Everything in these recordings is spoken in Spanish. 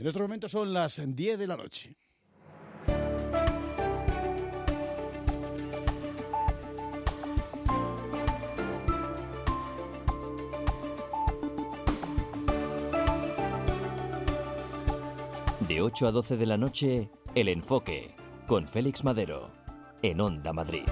En estos momentos son las 10 de la noche. De 8 a 12 de la noche, El Enfoque, con Félix Madero, en Onda Madrid.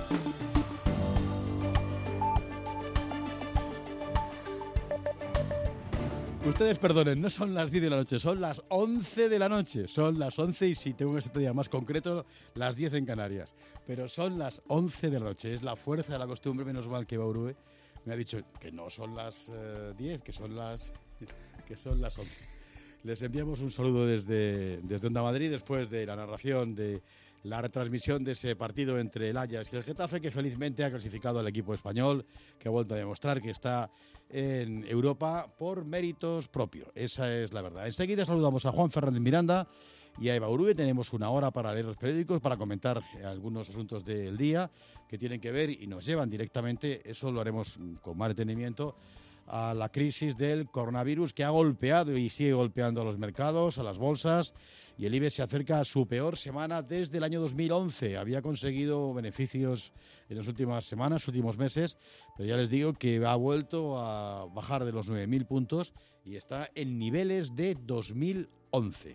Ustedes perdonen, no son las 10 de la noche, son las 11 de la noche. Son las 11 y si tengo que ser todavía más concreto, las 10 en Canarias. Pero son las 11 de la noche, es la fuerza de la costumbre, menos mal que Baurue me ha dicho que no son las 10, que son las 11. Les enviamos un saludo desde Onda Madrid después de la narración de la retransmisión de ese partido entre el Ajax y el Getafe, que felizmente ha clasificado al equipo español, que ha vuelto a demostrar que está en Europa por méritos propios. Esa es la verdad. Enseguida saludamos a Juan Fernández Miranda y a Eva Urue. Tenemos una hora para leer los periódicos, para comentar algunos asuntos del día que tienen que ver y nos llevan directamente, eso lo haremos con más detenimiento, a la crisis del coronavirus que ha golpeado y sigue golpeando a los mercados, a las bolsas, y el IBEX se acerca a su peor semana desde el año 2011. Había conseguido beneficios en las últimas semanas, últimos meses, pero ya les digo que ha vuelto a bajar de los 9.000 puntos y está en niveles de 2011.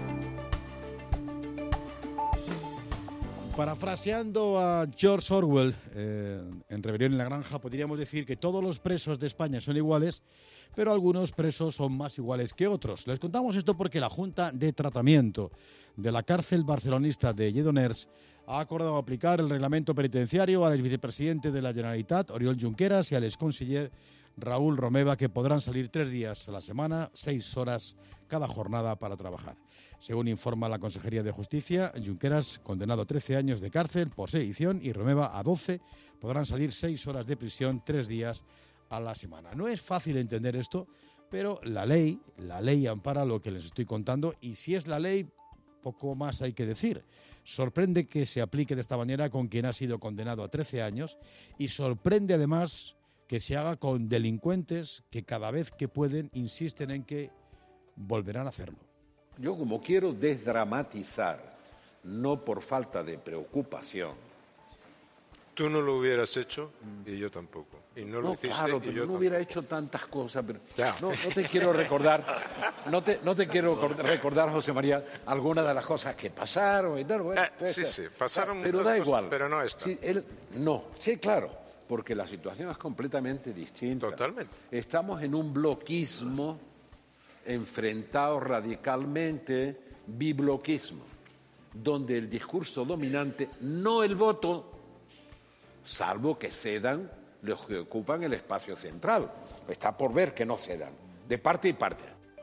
Parafraseando a George Orwell, en Rebelión en la Granja, podríamos decir que todos los presos de España son iguales, pero algunos presos son más iguales que otros. Les contamos esto porque la Junta de Tratamiento de la cárcel barcelonista de Lledoners ha acordado aplicar el reglamento penitenciario al exvicepresidente de la Generalitat, Oriol Junqueras, y al exconseller Raúl Romeva, que podrán salir 3 días a la semana, 6 horas cada jornada para trabajar. Según informa la Consejería de Justicia, Junqueras, condenado a 13 años de cárcel por sedición, y Romeva a 12, podrán salir 6 horas de prisión 3 días a la semana. No es fácil entender esto, pero la ley ampara lo que les estoy contando, y si es la ley, poco más hay que decir. Sorprende que se aplique de esta manera con quien ha sido condenado a 13 años y sorprende además que se haga con delincuentes que cada vez que pueden insisten en que volverán a hacerlo. Yo, como quiero desdramatizar, no por falta de preocupación. Tú no lo hubieras hecho y yo tampoco. Y no lo hiciste, claro, y pero yo no tampoco. hubiera hecho tantas cosas. Pero no te quiero recordar, no te quiero recordar, José María, algunas de las cosas que pasaron y tal. Bueno, sí, pasaron pero muchas da cosas, igual. pero no esta. Sí, claro, porque la situación es completamente distinta. Totalmente. Estamos en un bloquismo enfrentado radicalmente, bibloquismo, donde el discurso dominante, no el voto, salvo que cedan los que ocupan el espacio central. Está por ver que no cedan, de parte y parte.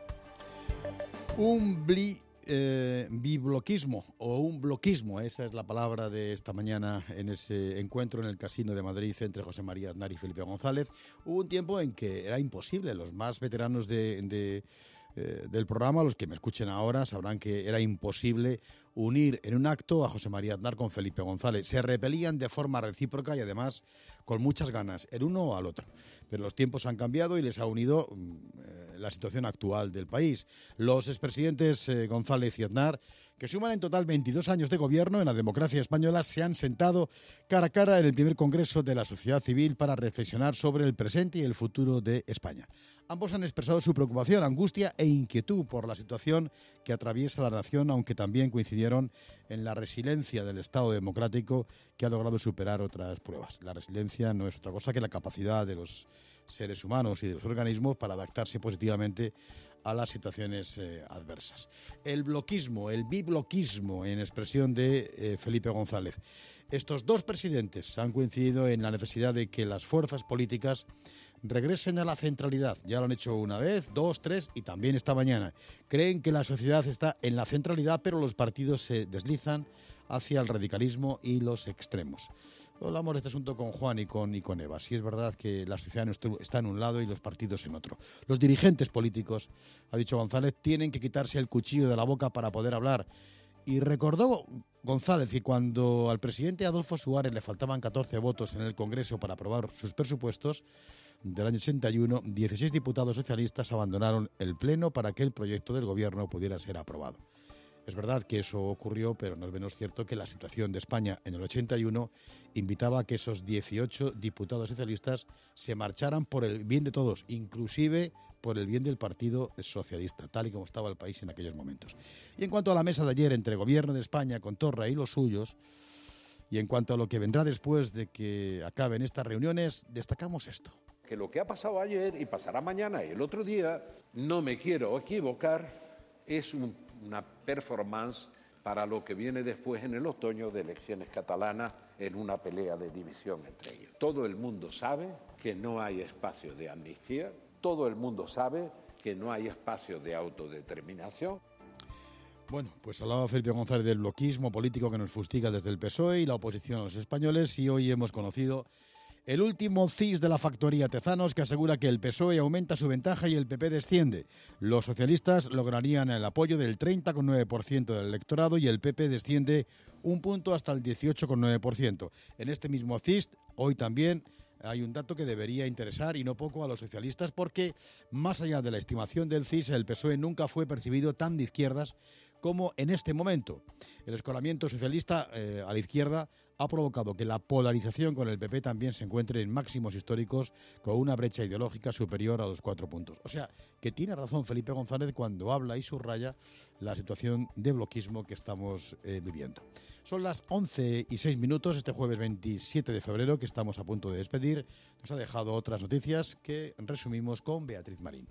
Un bibloquismo o un bloquismo, esa es la palabra de esta mañana en ese encuentro en el Casino de Madrid entre José María Aznar y Felipe González. Hubo un tiempo en que era imposible, los más veteranos del programa, los que me escuchen ahora, sabrán que era imposible unir en un acto a José María Aznar con Felipe González. Se repelían de forma recíproca y además con muchas ganas, el uno o al otro. Pero los tiempos han cambiado y les ha unido la situación actual del país. Los expresidentes González y Aznar, que suman en total 22 años de gobierno en la democracia española, se han sentado cara a cara en el primer congreso de la sociedad civil para reflexionar sobre el presente y el futuro de España. Ambos han expresado su preocupación, angustia e inquietud por la situación que atraviesa la nación, aunque también coincidieron en la resiliencia del Estado democrático que ha logrado superar otras pruebas. La resiliencia no es otra cosa que la capacidad de los seres humanos y de los organismos para adaptarse positivamente a las situaciones adversas. El bloquismo, el bibloquismo, en expresión de Felipe González. Estos dos presidentes han coincidido en la necesidad de que las fuerzas políticas regresen a la centralidad. Ya lo han hecho una vez, 2, 3 y también esta mañana. Creen que la sociedad está en la centralidad, pero los partidos se deslizan hacia el radicalismo y los extremos. Hablamos de este asunto con Juan y con Eva. Sí es verdad que la sociedad está en un lado y los partidos en otro. Los dirigentes políticos, ha dicho González, tienen que quitarse el cuchillo de la boca para poder hablar. Y recordó González que cuando al presidente Adolfo Suárez le faltaban 14 votos en el Congreso para aprobar sus presupuestos, del año 81, 16 diputados socialistas abandonaron el Pleno para que el proyecto del Gobierno pudiera ser aprobado. Es verdad que eso ocurrió, pero no es menos cierto que la situación de España en el 81 invitaba a que esos 18 diputados socialistas se marcharan por el bien de todos, inclusive por el bien del Partido Socialista, tal y como estaba el país en aquellos momentos. Y en cuanto a la mesa de ayer entre Gobierno de España con Torra y los suyos, y en cuanto a lo que vendrá después de que acaben estas reuniones, destacamos esto. Que lo que ha pasado ayer y pasará mañana y el otro día, no me quiero equivocar, es una performance para lo que viene después en el otoño de elecciones catalanas en una pelea de división entre ellos. Todo el mundo sabe que no hay espacio de amnistía, todo el mundo sabe que no hay espacio de autodeterminación. Bueno, pues hablaba Felipe González del bloquismo político que nos fustiga desde el PSOE y la oposición a los españoles, y hoy hemos conocido el último CIS de la factoría Tezanos, que asegura que el PSOE aumenta su ventaja y el PP desciende. Los socialistas lograrían el apoyo del 30,9% del electorado y el PP desciende un punto hasta el 18,9%. En este mismo CIS, hoy también hay un dato que debería interesar y no poco a los socialistas, porque más allá de la estimación del CIS, el PSOE nunca fue percibido tan de izquierdas como en este momento. El escolamiento socialista a la izquierda ha provocado que la polarización con el PP también se encuentre en máximos históricos, con una brecha ideológica superior a los 4 puntos. O sea, que tiene razón Felipe González cuando habla y subraya la situación de bloquismo que estamos viviendo. Son las 11:06, este jueves 27 de febrero, que estamos a punto de despedir. Nos ha dejado otras noticias que resumimos con Beatriz Marín.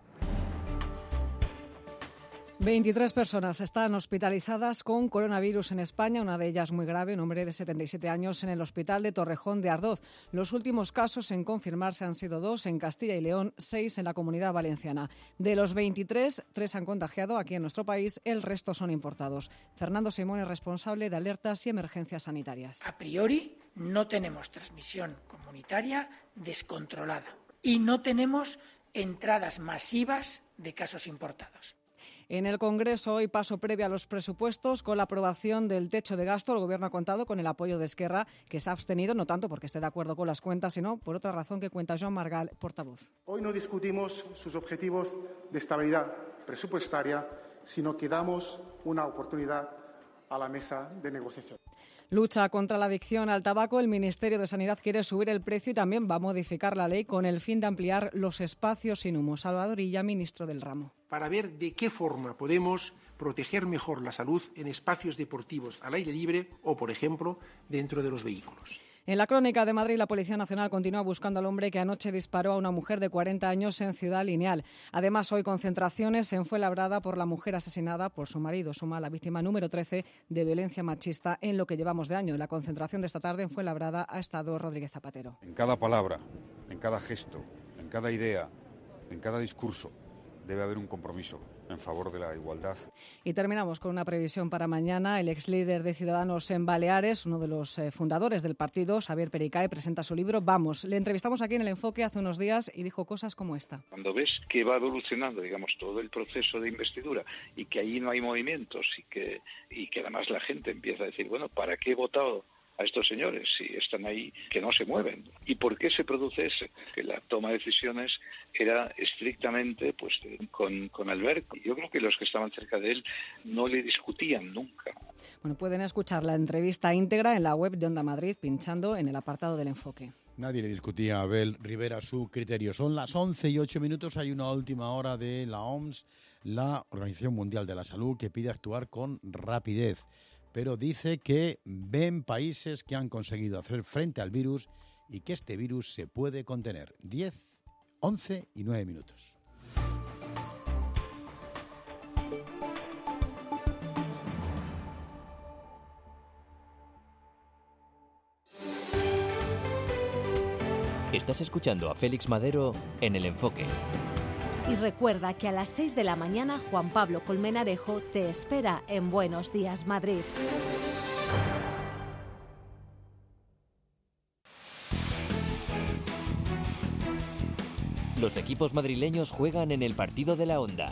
23 personas están hospitalizadas con coronavirus en España, una de ellas muy grave, un hombre de 77 años en el hospital de Torrejón de Ardoz. Los últimos casos en confirmarse han sido 2 en Castilla y León, 6 en la Comunidad Valenciana. De los 23, 3 han contagiado aquí en nuestro país, el resto son importados. Fernando Simón es responsable de alertas y emergencias sanitarias. A priori no tenemos transmisión comunitaria descontrolada y no tenemos entradas masivas de casos importados. En el Congreso, hoy paso previo a los presupuestos, con la aprobación del techo de gasto. El Gobierno ha contado con el apoyo de Esquerra, que se ha abstenido, no tanto porque esté de acuerdo con las cuentas, sino por otra razón que cuenta Joan Margal, portavoz. Hoy no discutimos sus objetivos de estabilidad presupuestaria, sino que damos una oportunidad a la mesa de negociación. Lucha contra la adicción al tabaco. El Ministerio de Sanidad quiere subir el precio y también va a modificar la ley con el fin de ampliar los espacios sin humo. Salvador Illa, ministro del ramo. Para ver de qué forma podemos proteger mejor la salud en espacios deportivos al aire libre o, por ejemplo, dentro de los vehículos. En la Crónica de Madrid, la Policía Nacional continúa buscando al hombre que anoche disparó a una mujer de 40 años en Ciudad Lineal. Además, hoy concentraciones en Fuenlabrada por la mujer asesinada por su marido. Suma la víctima número 13 de violencia machista en lo que llevamos de año. En la concentración de esta tarde en Fuenlabrada ha estado Rodríguez Zapatero. En cada palabra, en cada gesto, en cada idea, en cada discurso, debe haber un compromiso en favor de la igualdad. Y terminamos con una previsión para mañana. El ex líder de Ciudadanos en Baleares, uno de los fundadores del partido, Xavier Pericae, presenta su libro Vamos. Le entrevistamos aquí en El Enfoque hace unos días y dijo cosas como esta. Cuando ves que va evolucionando, digamos, todo el proceso de investidura y que allí no hay movimientos y que además la gente empieza a decir, bueno, ¿para qué he votado a estos señores si están ahí que no se mueven? ¿Y por qué se produce eso? Que la toma de decisiones era estrictamente pues con Alberto. Yo creo que los que estaban cerca de él no le discutían nunca. Bueno, pueden escuchar la entrevista íntegra en la web de Onda Madrid pinchando en el apartado del Enfoque. Nadie le discutía a Abel Rivera su criterio. Son las 11:08. Hay una última hora de la OMS, la Organización Mundial de la Salud, que pide actuar con rapidez, pero dice que ven países que han conseguido hacer frente al virus y que este virus se puede contener. 10, 11 y 9 minutos. Estás escuchando a Félix Madero en El Enfoque. Y recuerda que a las 6 de la mañana Juan Pablo Colmenarejo te espera en Buenos Días, Madrid. Los equipos madrileños juegan en el partido de la Onda.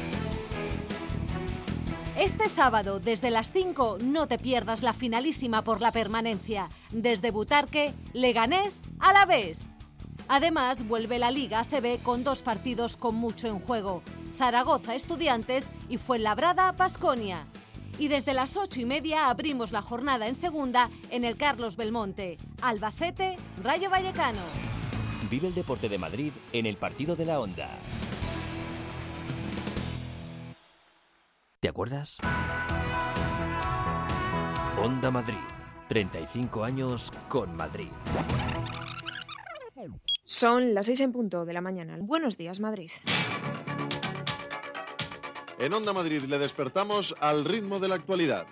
Este sábado, desde las 5, no te pierdas la finalísima por la permanencia. Desde Butarque, Leganés, Alavés. Además, vuelve la Liga ACB con 2 partidos con mucho en juego. Zaragoza Estudiantes y Fuenlabrada Baskonia. Y desde las 8:30 abrimos la jornada en segunda en el Carlos Belmonte. Albacete, Rayo Vallecano. Vive el deporte de Madrid en el partido de la Onda. ¿Te acuerdas? Onda Madrid. 35 años con Madrid. Son las 6:00 a.m. Buenos días, Madrid. En Onda Madrid le despertamos al ritmo de la actualidad.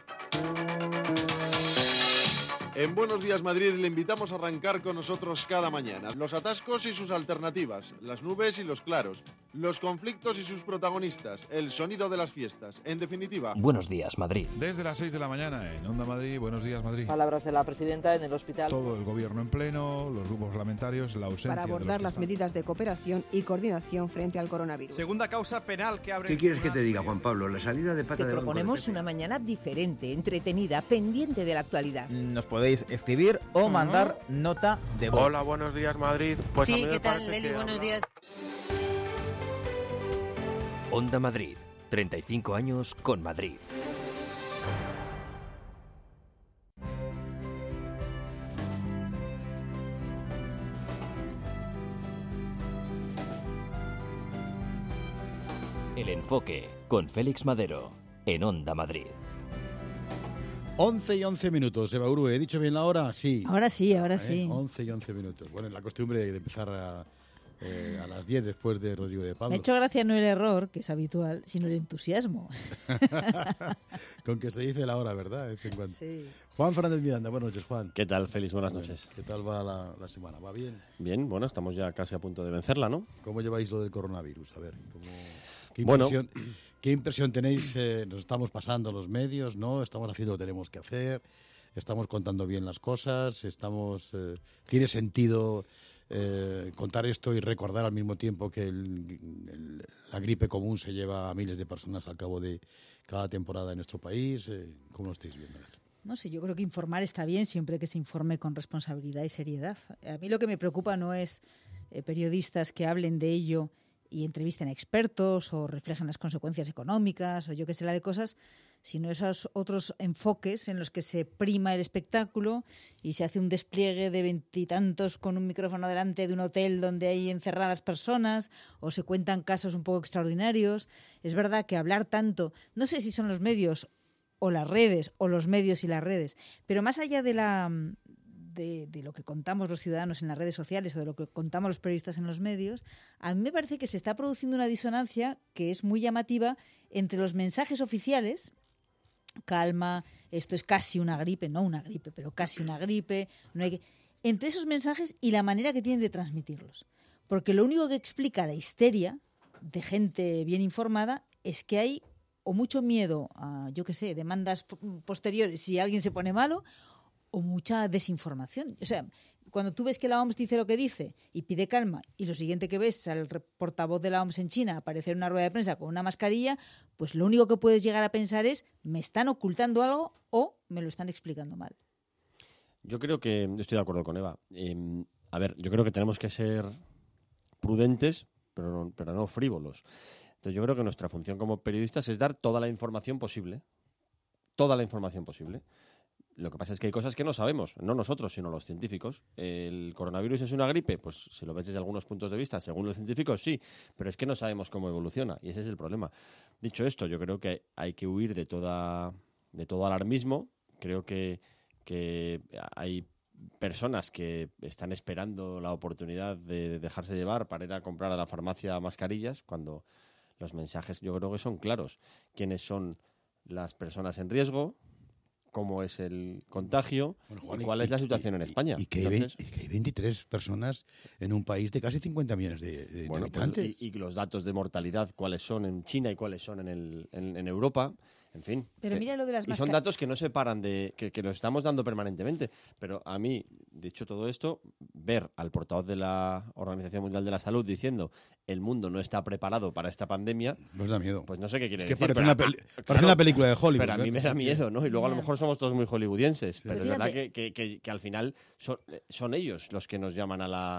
En Buenos Días Madrid le invitamos a arrancar con nosotros cada mañana. Los atascos y sus alternativas, las nubes y los claros, los conflictos y sus protagonistas, el sonido de las fiestas. En definitiva... Buenos Días Madrid. Desde las 6 de la mañana en Onda Madrid, Buenos Días Madrid. Palabras de la presidenta en el hospital. Todo el gobierno en pleno, los grupos parlamentarios, la ausencia para abordar las medidas de cooperación y coordinación frente al coronavirus. Segunda causa penal que abre... ¿Qué quieres que te diga, Juan Pablo? La salida de pata de banco. Proponemos una mañana diferente, entretenida, pendiente de la actualidad. Nos podéis escribir o mandar nota de voz. Hola, buenos días, Madrid. Pues sí, ¿qué tal, Leli? Buenos días. Onda Madrid. 35 años con Madrid. El enfoque con Félix Madero en Onda Madrid. 11:11. Eva Urue, ¿he dicho bien la hora? Sí. Ahora sí. 11:11. Bueno, la costumbre de empezar a las 10 después de Rodrigo de Pablo. Me ha hecho gracia no el error, que es habitual, sino el entusiasmo. Con que se dice la hora, ¿verdad? Sí. Juan Fernández Miranda, buenas noches, Juan. ¿Qué tal, Félix? Buenas noches. ¿Qué tal va la semana? ¿Va bien? Bien, bueno, estamos ya casi a punto de vencerla, ¿no? ¿Cómo lleváis lo del coronavirus? A ver, ¿qué impresión tenéis? Nos estamos pasando los medios, ¿no? Estamos haciendo lo que tenemos que hacer, estamos contando bien las cosas, ¿tiene sentido contar esto y recordar al mismo tiempo que la gripe común se lleva a miles de personas al cabo de cada temporada en nuestro país? ¿Cómo lo estáis viendo? No sé, yo creo que informar está bien siempre que se informe con responsabilidad y seriedad. A mí lo que me preocupa no es periodistas que hablen de ello y entrevisten a expertos o reflejen las consecuencias económicas o yo qué sé la de cosas, sino esos otros enfoques en los que se prima el espectáculo y se hace un despliegue de 20 y tantos con un micrófono delante de un hotel donde hay encerradas personas o se cuentan casos un poco extraordinarios. Es verdad que hablar tanto, no sé si son los medios o las redes o los medios y las redes, pero más allá de lo que contamos los ciudadanos en las redes sociales o de lo que contamos los periodistas en los medios, a mí me parece que se está produciendo una disonancia que es muy llamativa entre los mensajes oficiales, calma, esto es casi una gripe, no una gripe, pero casi una gripe, no hay que... entre esos mensajes y la manera que tienen de transmitirlos. Porque lo único que explica la histeria de gente bien informada es que hay o mucho miedo a, yo qué sé, demandas posteriores si alguien se pone malo, o mucha desinformación. O sea, cuando tú ves que la OMS dice lo que dice y pide calma y lo siguiente que ves al portavoz de la OMS en China aparecer en una rueda de prensa con una mascarilla, pues lo único que puedes llegar a pensar es ¿me están ocultando algo o me lo están explicando mal? Yo creo que estoy de acuerdo con Eva. A ver, yo creo que tenemos que ser prudentes, pero no frívolos. Entonces yo creo que nuestra función como periodistas es dar toda la información posible. Toda la información posible. Lo que pasa es que hay cosas que no sabemos, no nosotros, sino los científicos. ¿El coronavirus es una gripe? Pues si lo ves desde algunos puntos de vista, según los científicos, sí, pero es que no sabemos cómo evoluciona y ese es el problema. Dicho esto, yo creo que hay que huir de todo alarmismo. Creo que hay personas que están esperando la oportunidad de dejarse llevar para ir a comprar a la farmacia mascarillas, cuando los mensajes yo creo que son claros. ¿Quiénes son las personas en riesgo? ¿Cómo es el contagio? Juan, y cuál es la situación en España. Y que hay 23 personas en un país de casi 50 millones de habitantes. Pues, y los datos de mortalidad, cuáles son en China y cuáles son en Europa. En fin. Pero mira lo de las y son datos que no se paran que nos estamos dando permanentemente. Pero a mí, dicho todo esto, ver al portavoz de la Organización Mundial de la Salud diciendo el mundo no está preparado para esta pandemia, pues da miedo. Pues no sé qué quiere decir. Parece una película de Hollywood. Pero a mí me da miedo, ¿no? Y luego a lo mejor somos todos muy hollywoodienses. Sí. Pero es verdad que al final son ellos los que nos llaman a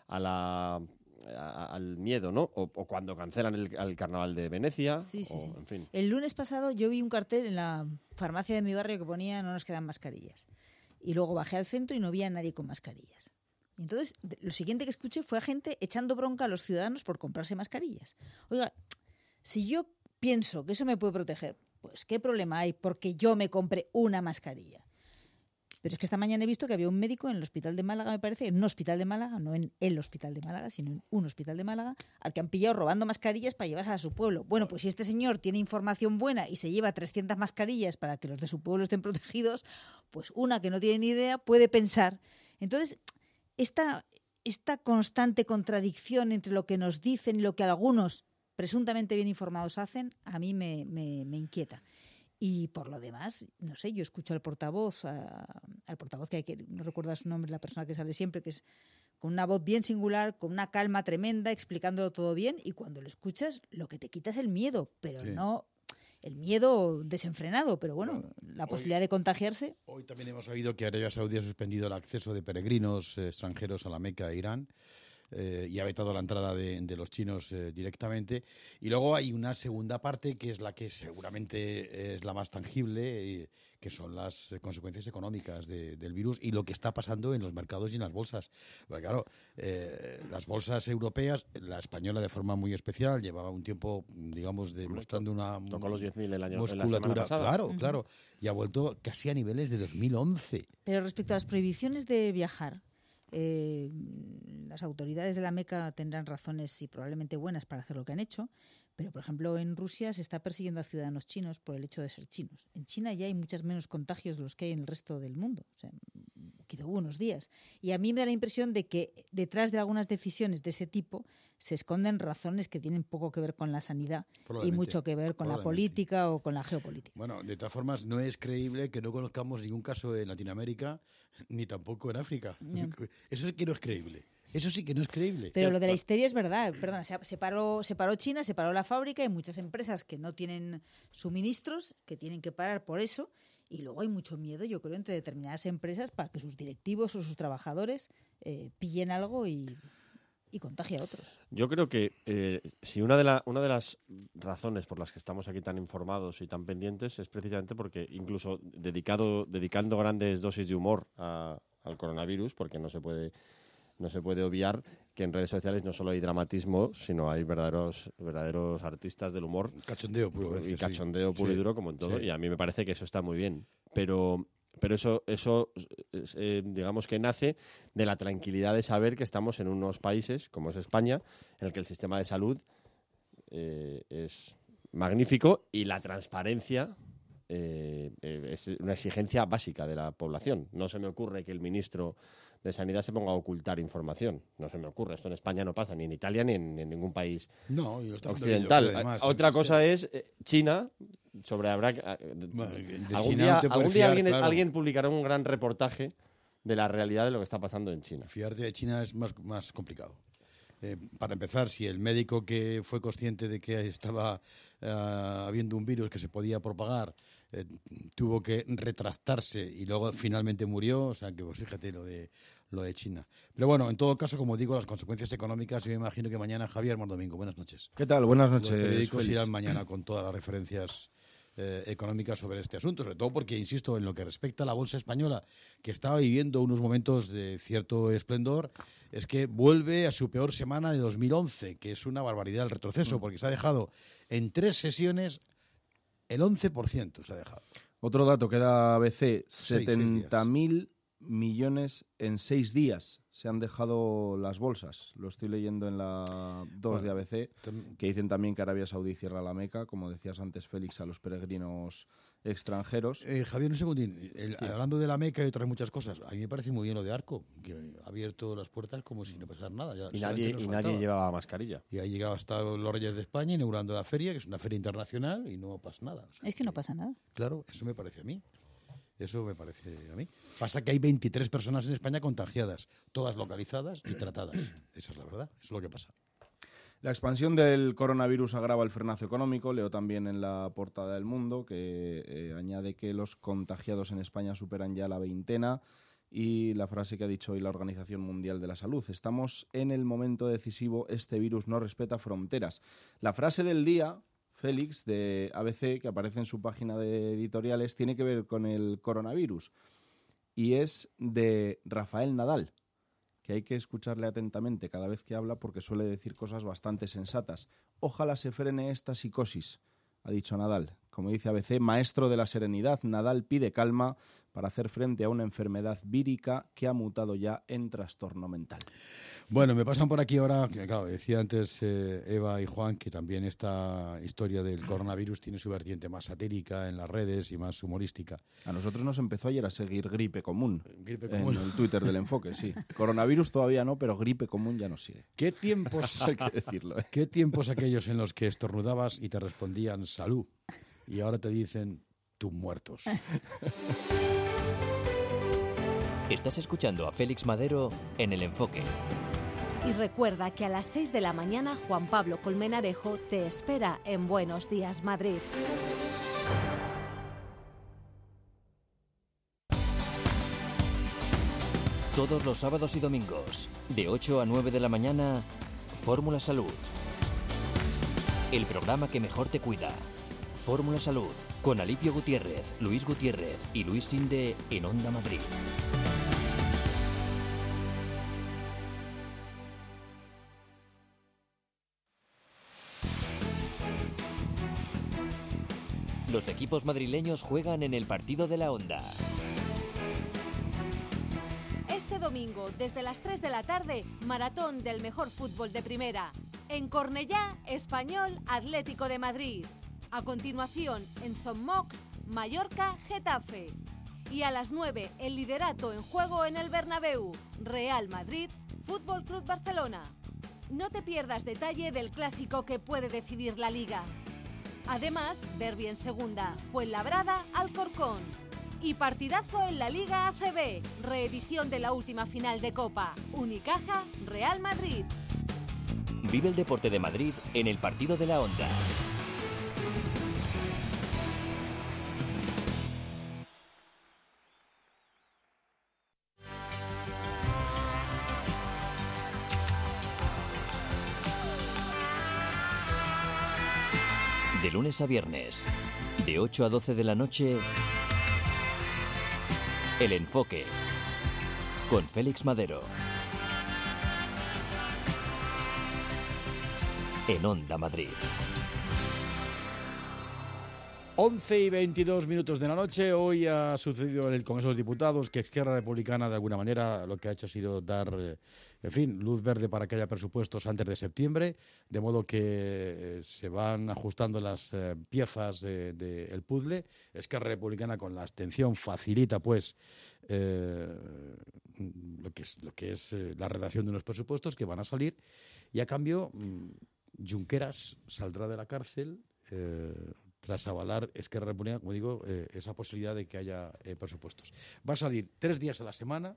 al miedo, ¿no? O cuando cancelan el carnaval de Venecia. Sí. En fin. El lunes pasado yo vi un cartel en la farmacia de mi barrio que ponía "no nos quedan mascarillas". Y luego bajé al centro y no vi a nadie con mascarillas. Y entonces lo siguiente que escuché fue a gente echando bronca a los ciudadanos por comprarse mascarillas. Oiga, si yo pienso que eso me puede proteger, pues ¿qué problema hay porque yo me compre una mascarilla? Pero es que esta mañana he visto que había un médico en el hospital de Málaga, me parece, en un hospital de Málaga, no en el hospital de Málaga, sino en un hospital de Málaga, al que han pillado robando mascarillas para llevarlas a su pueblo. Bueno, pues si este señor tiene información buena y se lleva 300 mascarillas para que los de su pueblo estén protegidos, pues una que no tiene ni idea puede pensar. Entonces, esta constante contradicción entre lo que nos dicen y lo que algunos presuntamente bien informados hacen, a mí me inquieta. Y por lo demás, no sé, yo escucho al portavoz que no recuerdo su nombre, la persona que sale siempre, que es con una voz bien singular, con una calma tremenda, explicándolo todo bien, y cuando lo escuchas, lo que te quita es el miedo, pero no el miedo desenfrenado, pero bueno, la posibilidad de contagiarse. Hoy también hemos oído que Arabia Saudí ha suspendido el acceso de peregrinos extranjeros a la Meca e Irán. Y ha vetado la entrada de los chinos directamente. Y luego hay una segunda parte que es la que seguramente es la más tangible, que son las consecuencias económicas del virus y lo que está pasando en los mercados y en las bolsas. Porque claro, las bolsas europeas, la española de forma muy especial, llevaba un tiempo, digamos, demostrando una tocó los 10.000 el año musculatura. en la semana pasada. Claro, y ha vuelto casi a niveles de 2011. Pero respecto a las prohibiciones de viajar, las autoridades de la Meca tendrán razones y probablemente buenas para hacer lo que han hecho, pero por ejemplo en Rusia se está persiguiendo a ciudadanos chinos por el hecho de ser chinos. En China ya hay muchos menos contagios de los que hay en el resto del mundo, o sea, quizá hubo unos días. Y a mí me da la impresión de que detrás de algunas decisiones de ese tipo se esconden razones que tienen poco que ver con la sanidad y mucho que ver con la política o con la geopolítica. Bueno, de todas formas, no es creíble que no conozcamos ningún caso en Latinoamérica ni tampoco en África. No. Eso sí que no es creíble. Eso sí que no es creíble. Pero lo de la histeria es verdad. Perdona, se paró China, se paró la fábrica, hay muchas empresas que no tienen suministros, que tienen que parar por eso, y luego hay mucho miedo, yo creo, entre determinadas empresas para que sus directivos o sus trabajadores pillen algo y contagie a otros. Yo creo que si una de las razones por las que estamos aquí tan informados y tan pendientes es precisamente porque incluso dedicando grandes dosis de humor al coronavirus, porque no se puede obviar que en redes sociales no solo hay dramatismo, sino hay verdaderos artistas del humor. Cachondeo puro. Y cachondeo puro y duro, como en todo. Sí. Y a mí me parece que eso está muy bien. Pero eso digamos que nace de la tranquilidad de saber que estamos en unos países, como es España, en el que el sistema de salud es magnífico y la transparencia es una exigencia básica de la población. No se me ocurre que el ministro de Sanidad se ponga a ocultar información. No se me ocurre. Esto en España no pasa, ni en Italia ni en ningún país occidental. Además, otra cosa es China. Algún día alguien publicará un gran reportaje de la realidad de lo que está pasando en China. Fiarte de China es más complicado. Para empezar, si el médico que fue consciente de que estaba habiendo un virus que se podía propagar tuvo que retractarse y luego finalmente murió, o sea que pues fíjate lo de China. Pero bueno, en todo caso, como digo, las consecuencias económicas, yo me imagino que mañana Javier Domingo, buenas noches. ¿Qué tal? Buenas noches. Los periódicos irán mañana con todas las referencias económicas sobre este asunto, sobre todo porque, insisto, en lo que respecta a la bolsa española, que estaba viviendo unos momentos de cierto esplendor, es que vuelve a su peor semana de 2011, que es una barbaridad el retroceso, porque se ha dejado en 3 sesiones el 11% se ha dejado. Otro dato que da ABC, 70.000 millones en 6 días se han dejado las bolsas. Lo estoy leyendo en la 2 de ABC, que dicen también que Arabia Saudí cierra la Meca, como decías antes, Félix, a los peregrinos extranjeros. Javier, un segundín. Hablando de la Meca y otras muchas cosas, a mí me parece muy bien lo de Arco, que ha abierto las puertas como si no pasara nada. Y nadie llevaba mascarilla. Y ha llegado hasta los Reyes de España inaugurando la feria, que es una feria internacional, y no pasa nada. O sea, es que no pasa nada. Claro, eso me parece a mí. Pasa que hay 23 personas en España contagiadas, todas localizadas y tratadas. Esa es la verdad, eso es lo que pasa. La expansión del coronavirus agrava el frenazo económico. Leo también en la portada del Mundo que añade que los contagiados en España superan ya la 20ª y la frase que ha dicho hoy la Organización Mundial de la Salud. Estamos en el momento decisivo, este virus no respeta fronteras. La frase del día, Félix, de ABC, que aparece en su página de editoriales, tiene que ver con el coronavirus y es de Rafael Nadal, que hay que escucharle atentamente cada vez que habla porque suele decir cosas bastante sensatas. Ojalá se frene esta psicosis, ha dicho Nadal. Como dice ABC, maestro de la serenidad, Nadal pide calma para hacer frente a una enfermedad vírica que ha mutado ya en trastorno mental. Bueno, me pasan por aquí ahora, que claro, decía antes Eva y Juan que también esta historia del coronavirus tiene su vertiente más satírica en las redes y más humorística. A nosotros nos empezó ayer a seguir Gripe Común. Gripe Común. En el Twitter del Enfoque, sí. Coronavirus todavía no, pero Gripe Común ya nos sigue. ¿Qué tiempos, hay que decirlo, ¿eh? ¿Qué tiempos aquellos en los que estornudabas y te respondían salud? Y ahora te dicen tus muertos. Estás escuchando a Félix Madero en El Enfoque. Y recuerda que a las 6 de la mañana Juan Pablo Colmenarejo te espera en Buenos Días, Madrid. Todos los sábados y domingos, de 8 a 9 de la mañana, Fórmula Salud. El programa que mejor te cuida. Fórmula Salud, con Alipio Gutiérrez, Luis Gutiérrez y Luis Sinde en Onda Madrid. Los equipos madrileños juegan en el partido de la Onda. Este domingo, desde las 3 de la tarde, maratón del mejor fútbol de primera. En Cornellá, Español, Atlético de Madrid. A continuación, en Son Mox, Mallorca, Getafe. Y a las 9, el liderato en juego en el Bernabéu, Real Madrid, Fútbol Club Barcelona. No te pierdas detalle del clásico que puede decidir la Liga. Además, derbi en segunda, Fuenlabrada, Alcorcón. Y partidazo en la Liga ACB, reedición de la última final de Copa, Unicaja, Real Madrid. Vive el deporte de Madrid en el partido de la Onda. De lunes a viernes, de 8 a 12 de la noche, El Enfoque, con Félix Madero. En Onda Madrid. 11 y 22 minutos de la noche. Hoy ha sucedido en el Congreso de los Diputados que Esquerra Republicana, de alguna manera, lo que ha hecho ha sido dar, en fin, luz verde para que haya presupuestos antes de septiembre, de modo que se van ajustando las piezas del puzzle. Esquerra Republicana, con la abstención, facilita, pues, lo que es la redacción de los presupuestos que van a salir, y a cambio Junqueras saldrá de la cárcel tras avalar Esquerra Republicana, como digo, esa posibilidad de que haya presupuestos. Va a salir 3 días a la semana,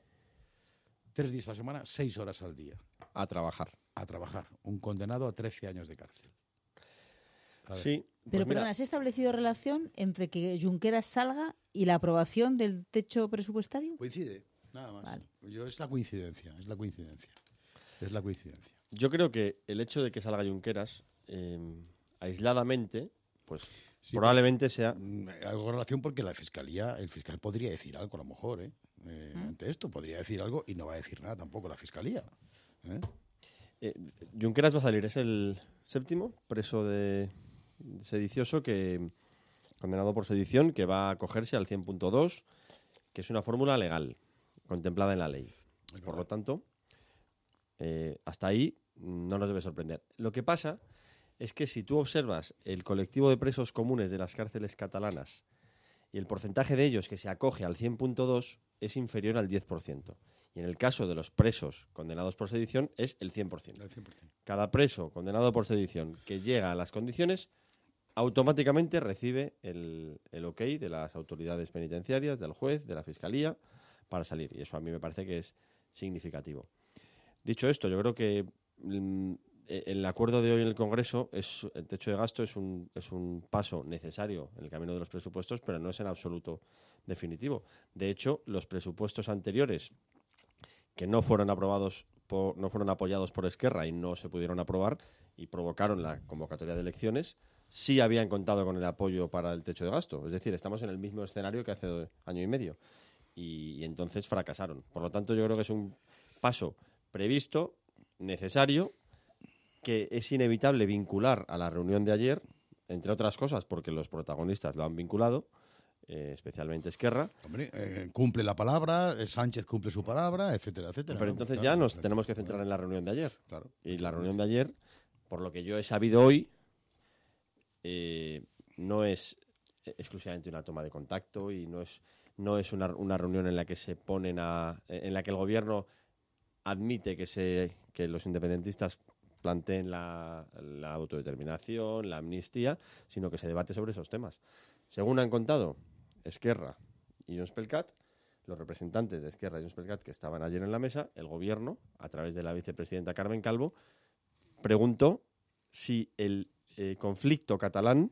6 horas al día. A trabajar. A trabajar. Un condenado a 13 años de cárcel. Sí. Pero perdona, ¿has establecido relación entre que Junqueras salga y la aprobación del techo presupuestario? Coincide, nada más. Vale. Es la coincidencia. Yo creo que el hecho de que salga Junqueras aisladamente, pues sí, probablemente sea... Algo relación porque el fiscal podría decir algo a lo mejor, ante esto podría decir algo y no va a decir nada tampoco la fiscalía. Junqueras va a salir, es el 7º preso sedicioso condenado por sedición, que va a acogerse al 100.2, que es una fórmula legal, contemplada en la ley. Por lo tanto, hasta ahí no nos debe sorprender. Lo que pasa es que si tú observas el colectivo de presos comunes de las cárceles catalanas y el porcentaje de ellos que se acoge al 100.2 es inferior al 10%. Y en el caso de los presos condenados por sedición es el 100%. Cada preso condenado por sedición que llega a las condiciones automáticamente recibe el ok de las autoridades penitenciarias, del juez, de la fiscalía, para salir. Y eso a mí me parece que es significativo. Dicho esto, yo creo que el acuerdo de hoy en el Congreso, el techo de gasto es un paso necesario en el camino de los presupuestos, pero no es en absoluto definitivo. De hecho, los presupuestos anteriores que no fueron aprobados no fueron apoyados por Esquerra y no se pudieron aprobar y provocaron la convocatoria de elecciones, sí habían contado con el apoyo para el techo de gasto. Es decir, estamos en el mismo escenario que hace año y medio y entonces fracasaron. Por lo tanto, yo creo que es un paso previsto, necesario, que es inevitable vincular a la reunión de ayer, entre otras cosas porque los protagonistas lo han vinculado, especialmente Esquerra. Hombre, cumple la palabra, Sánchez cumple su palabra, etcétera, etcétera. Pero entonces ya nos tenemos que centrar en la reunión de ayer. Claro. Y la reunión de ayer, por lo que yo he sabido hoy, no es exclusivamente una toma de contacto y no es una reunión en la que se ponen en la que el gobierno admite que los independentistas planteen la autodeterminación, la amnistía, sino que se debate sobre esos temas. Según han contado Esquerra y Junts pel Cat, los representantes de Esquerra y Junts pel Cat que estaban ayer en la mesa, el gobierno, a través de la vicepresidenta Carmen Calvo, preguntó si el conflicto catalán,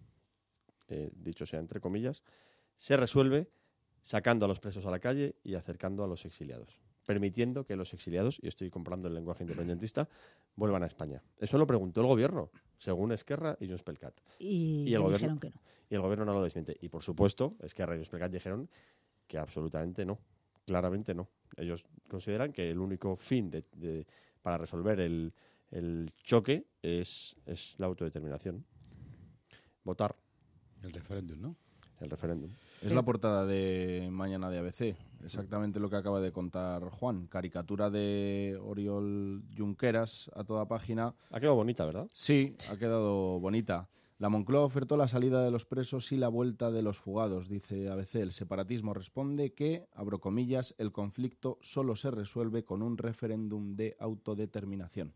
dicho sea entre comillas, se resuelve sacando a los presos a la calle y acercando a los exiliados, permitiendo que los exiliados, y estoy comprando el lenguaje independentista, vuelvan a España. Eso lo preguntó el gobierno, según Esquerra y Junts pel Cat. Y el gobierno dijeron que no. Y el gobierno no lo desmiente. Y por supuesto, Esquerra y Junts pel Cat dijeron que absolutamente no, claramente no. Ellos consideran que el único fin para resolver el choque es la autodeterminación. Votar. El referéndum, ¿no? El referéndum. Es la portada de mañana de ABC. Exactamente lo que acaba de contar Juan. Caricatura de Oriol Junqueras a toda página. Ha quedado bonita, ¿verdad? Sí, ha quedado bonita. La Moncloa ofertó la salida de los presos y la vuelta de los fugados, dice ABC. El separatismo responde que, abro comillas, el conflicto solo se resuelve con un referéndum de autodeterminación.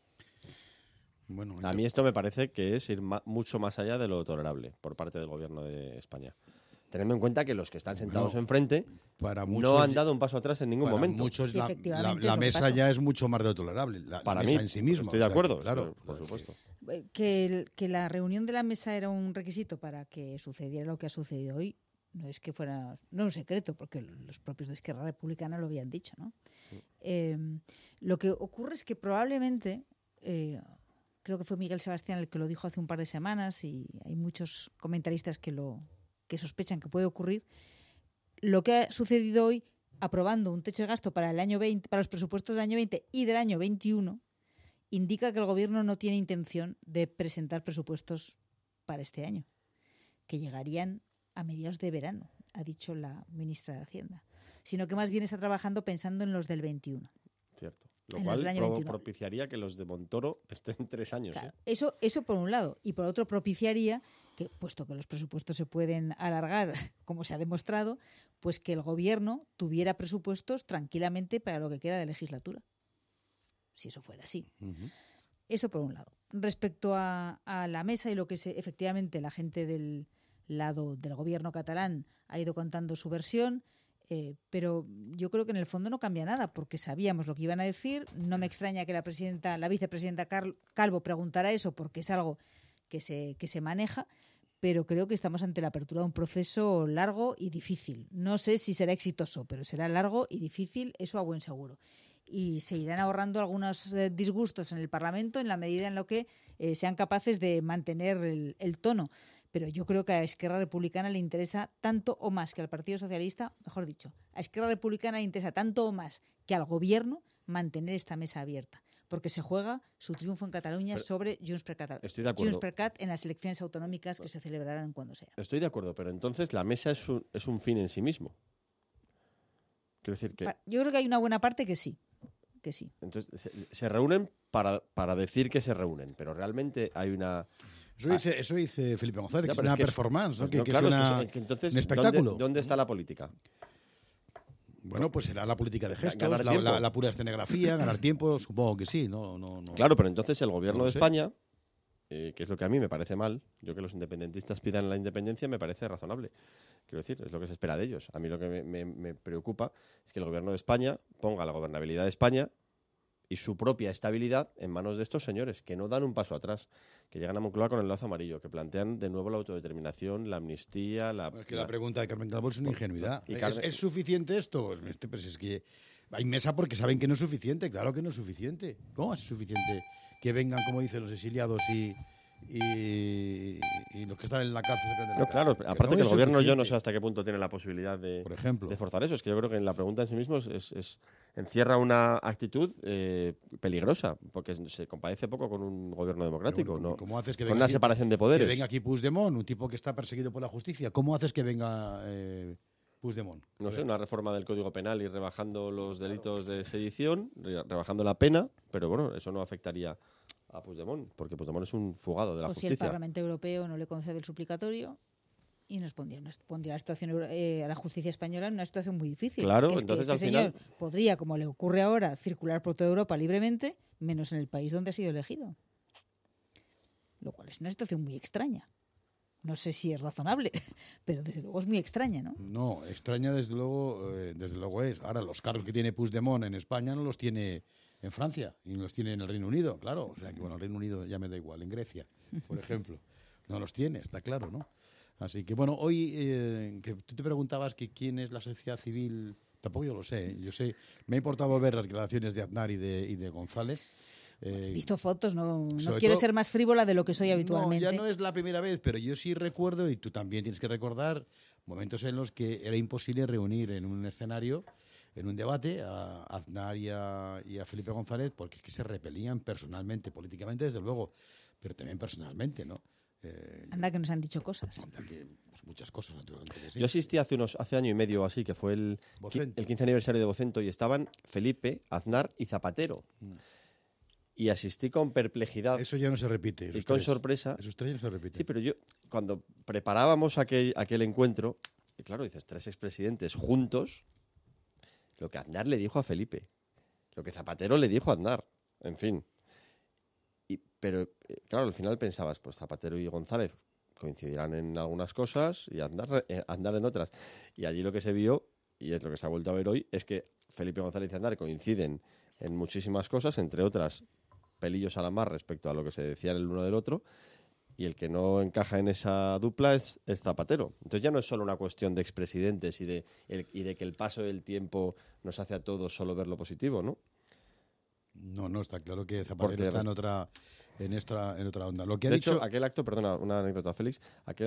Bueno, a mí esto me parece que es ir mucho más allá de lo tolerable por parte del gobierno de España. Teniendo en cuenta que los que están sentados enfrente no han dado un paso atrás en ningún momento. Muchos sí, la mesa ya es mucho más de lo tolerable. Para mesa mí, en sí misma. Estoy de acuerdo, claro, por supuesto. Que la reunión de la mesa era un requisito para que sucediera lo que ha sucedido hoy, no es que fuera un secreto, porque los propios de Esquerra Republicana lo habían dicho, ¿no? Lo que ocurre es que probablemente, creo que fue Miguel Sebastián el que lo dijo hace un par de semanas y hay muchos comentaristas que sospechan que puede ocurrir, lo que ha sucedido hoy, aprobando un techo de gasto para el año 20, para los presupuestos del año 20 y del año 21, indica que el gobierno no tiene intención de presentar presupuestos para este año, que llegarían a mediados de verano, ha dicho la ministra de Hacienda, sino que más bien está trabajando pensando en los del 21. Cierto. Lo cual propiciaría que los de Montoro estén 3 años. Claro, eso por un lado. Y por otro propiciaría que, puesto que los presupuestos se pueden alargar, como se ha demostrado, pues que el gobierno tuviera presupuestos tranquilamente para lo que queda de legislatura. Si eso fuera así. Uh-huh. Eso por un lado. Respecto a la mesa y lo que efectivamente la gente del lado del gobierno catalán ha ido contando su versión, pero yo creo que en el fondo no cambia nada porque sabíamos lo que iban a decir. No me extraña que la vicepresidenta Calvo preguntara eso porque es algo que se maneja, pero creo que estamos ante la apertura de un proceso largo y difícil. No sé si será exitoso, pero será largo y difícil, eso a buen seguro. Y se irán ahorrando algunos disgustos en el Parlamento en la medida en lo que sean capaces de mantener el tono. Pero yo creo que a Esquerra Republicana le interesa tanto o más que al Partido Socialista, mejor dicho, a Esquerra Republicana le interesa tanto o más que al Gobierno mantener esta mesa abierta, porque se juega su triunfo en Cataluña sobre Junts per Cat. Estoy de acuerdo. Junts per Cat en las elecciones autonómicas que se celebrarán cuando sea. Estoy de acuerdo, pero entonces la mesa es un fin en sí mismo. Quiero decir que... Yo creo que hay una buena parte que sí. Entonces, se reúnen para decir que se reúnen, pero realmente hay una... Eso dice Felipe González, que es una performance, ¿no? Claro, es entonces, un espectáculo. ¿Dónde está la política? Bueno, pues será la política de gestos, la pura escenografía, ganar tiempo, supongo que sí. No. Claro, pero entonces el gobierno de España, que es lo que a mí me parece mal, yo que los independentistas pidan la independencia me parece razonable. Quiero decir, es lo que se espera de ellos. A mí lo que me preocupa es que el gobierno de España ponga la gobernabilidad de España y su propia estabilidad en manos de estos señores, que no dan un paso atrás, que llegan a Moncloa con el lazo amarillo, que plantean de nuevo la autodeterminación, la amnistía... Es que la pregunta de Carmen Calvo es una ingenuidad. ¿Es suficiente esto? Pues es que hay mesa porque saben que no es suficiente. Claro que no es suficiente. ¿Cómo es suficiente que vengan, como dicen, los exiliados y los que están en la cárcel? Claro, aparte que el gobierno yo no sé hasta qué punto tiene la posibilidad de forzar eso. Es que yo creo que la pregunta en sí mismo encierra una actitud peligrosa, porque se compadece poco con un gobierno democrático, ¿no? ¿Cómo haces que con una separación de poderes? Que venga aquí Puigdemont, un tipo que está perseguido por la justicia. ¿Cómo haces que venga Puigdemont? No sé, una reforma del Código Penal y rebajando los delitos de sedición, rebajando la pena, pero bueno, eso no afectaría a Puigdemont, porque Puigdemont es un fugado de la justicia. Si el Parlamento Europeo no le concede el suplicatorio y nos pondría la situación a la justicia española en una situación muy difícil. Claro, que entonces este señor podría, como le ocurre ahora, circular por toda Europa libremente, menos en el país donde ha sido elegido. Lo cual es una situación muy extraña. No sé si es razonable, pero desde luego es muy extraña, ¿no? No, extraña desde luego es. Ahora, los cargos que tiene Puigdemont en España no los tiene en Francia y no los tiene en el Reino Unido, claro. O sea que, bueno, el Reino Unido ya me da igual. En Grecia, por ejemplo, no los tiene, está claro, ¿no? Así que, bueno, hoy que tú te preguntabas que quién es la sociedad civil, tampoco yo lo sé. Yo sé, me ha importado ver las declaraciones de Aznar y de González. He visto fotos, no quiero ser más frívola de lo que soy habitualmente. No, ya no es la primera vez, pero yo sí recuerdo, y tú también tienes que recordar, momentos en los que era imposible reunir en un escenario, en un debate, a Aznar y a Felipe González, porque es que se repelían personalmente, políticamente, desde luego, pero también personalmente, ¿no? Anda que nos han dicho cosas. Muchas cosas, naturalmente. Sí. Yo asistí hace año y medio así, que fue el 15 aniversario de Vocento, y estaban Felipe, Aznar y Zapatero. Y asistí con perplejidad. Eso ya no se repite. Y con sorpresa. Esos tres ya no se repiten. Sí, pero yo, cuando preparábamos aquel encuentro, y claro, dices, 3 expresidentes juntos, lo que Aznar le dijo a Felipe, lo que Zapatero le dijo a Aznar, en fin. Pero, claro, al final pensabas, pues Zapatero y González coincidirán en algunas cosas y Aznar en otras. Y allí lo que se vio, y es lo que se ha vuelto a ver hoy, es que Felipe González y Aznar coinciden en muchísimas cosas, entre otras pelillos a la mar respecto a lo que se decían el uno del otro, y el que no encaja en esa dupla es Zapatero. Entonces ya no es solo una cuestión de expresidentes y de que el paso del tiempo nos hace a todos solo ver lo positivo, ¿no? No, está claro que Zapatero está en otra onda. Lo que de hecho, aquel acto, perdona, una anécdota, Félix,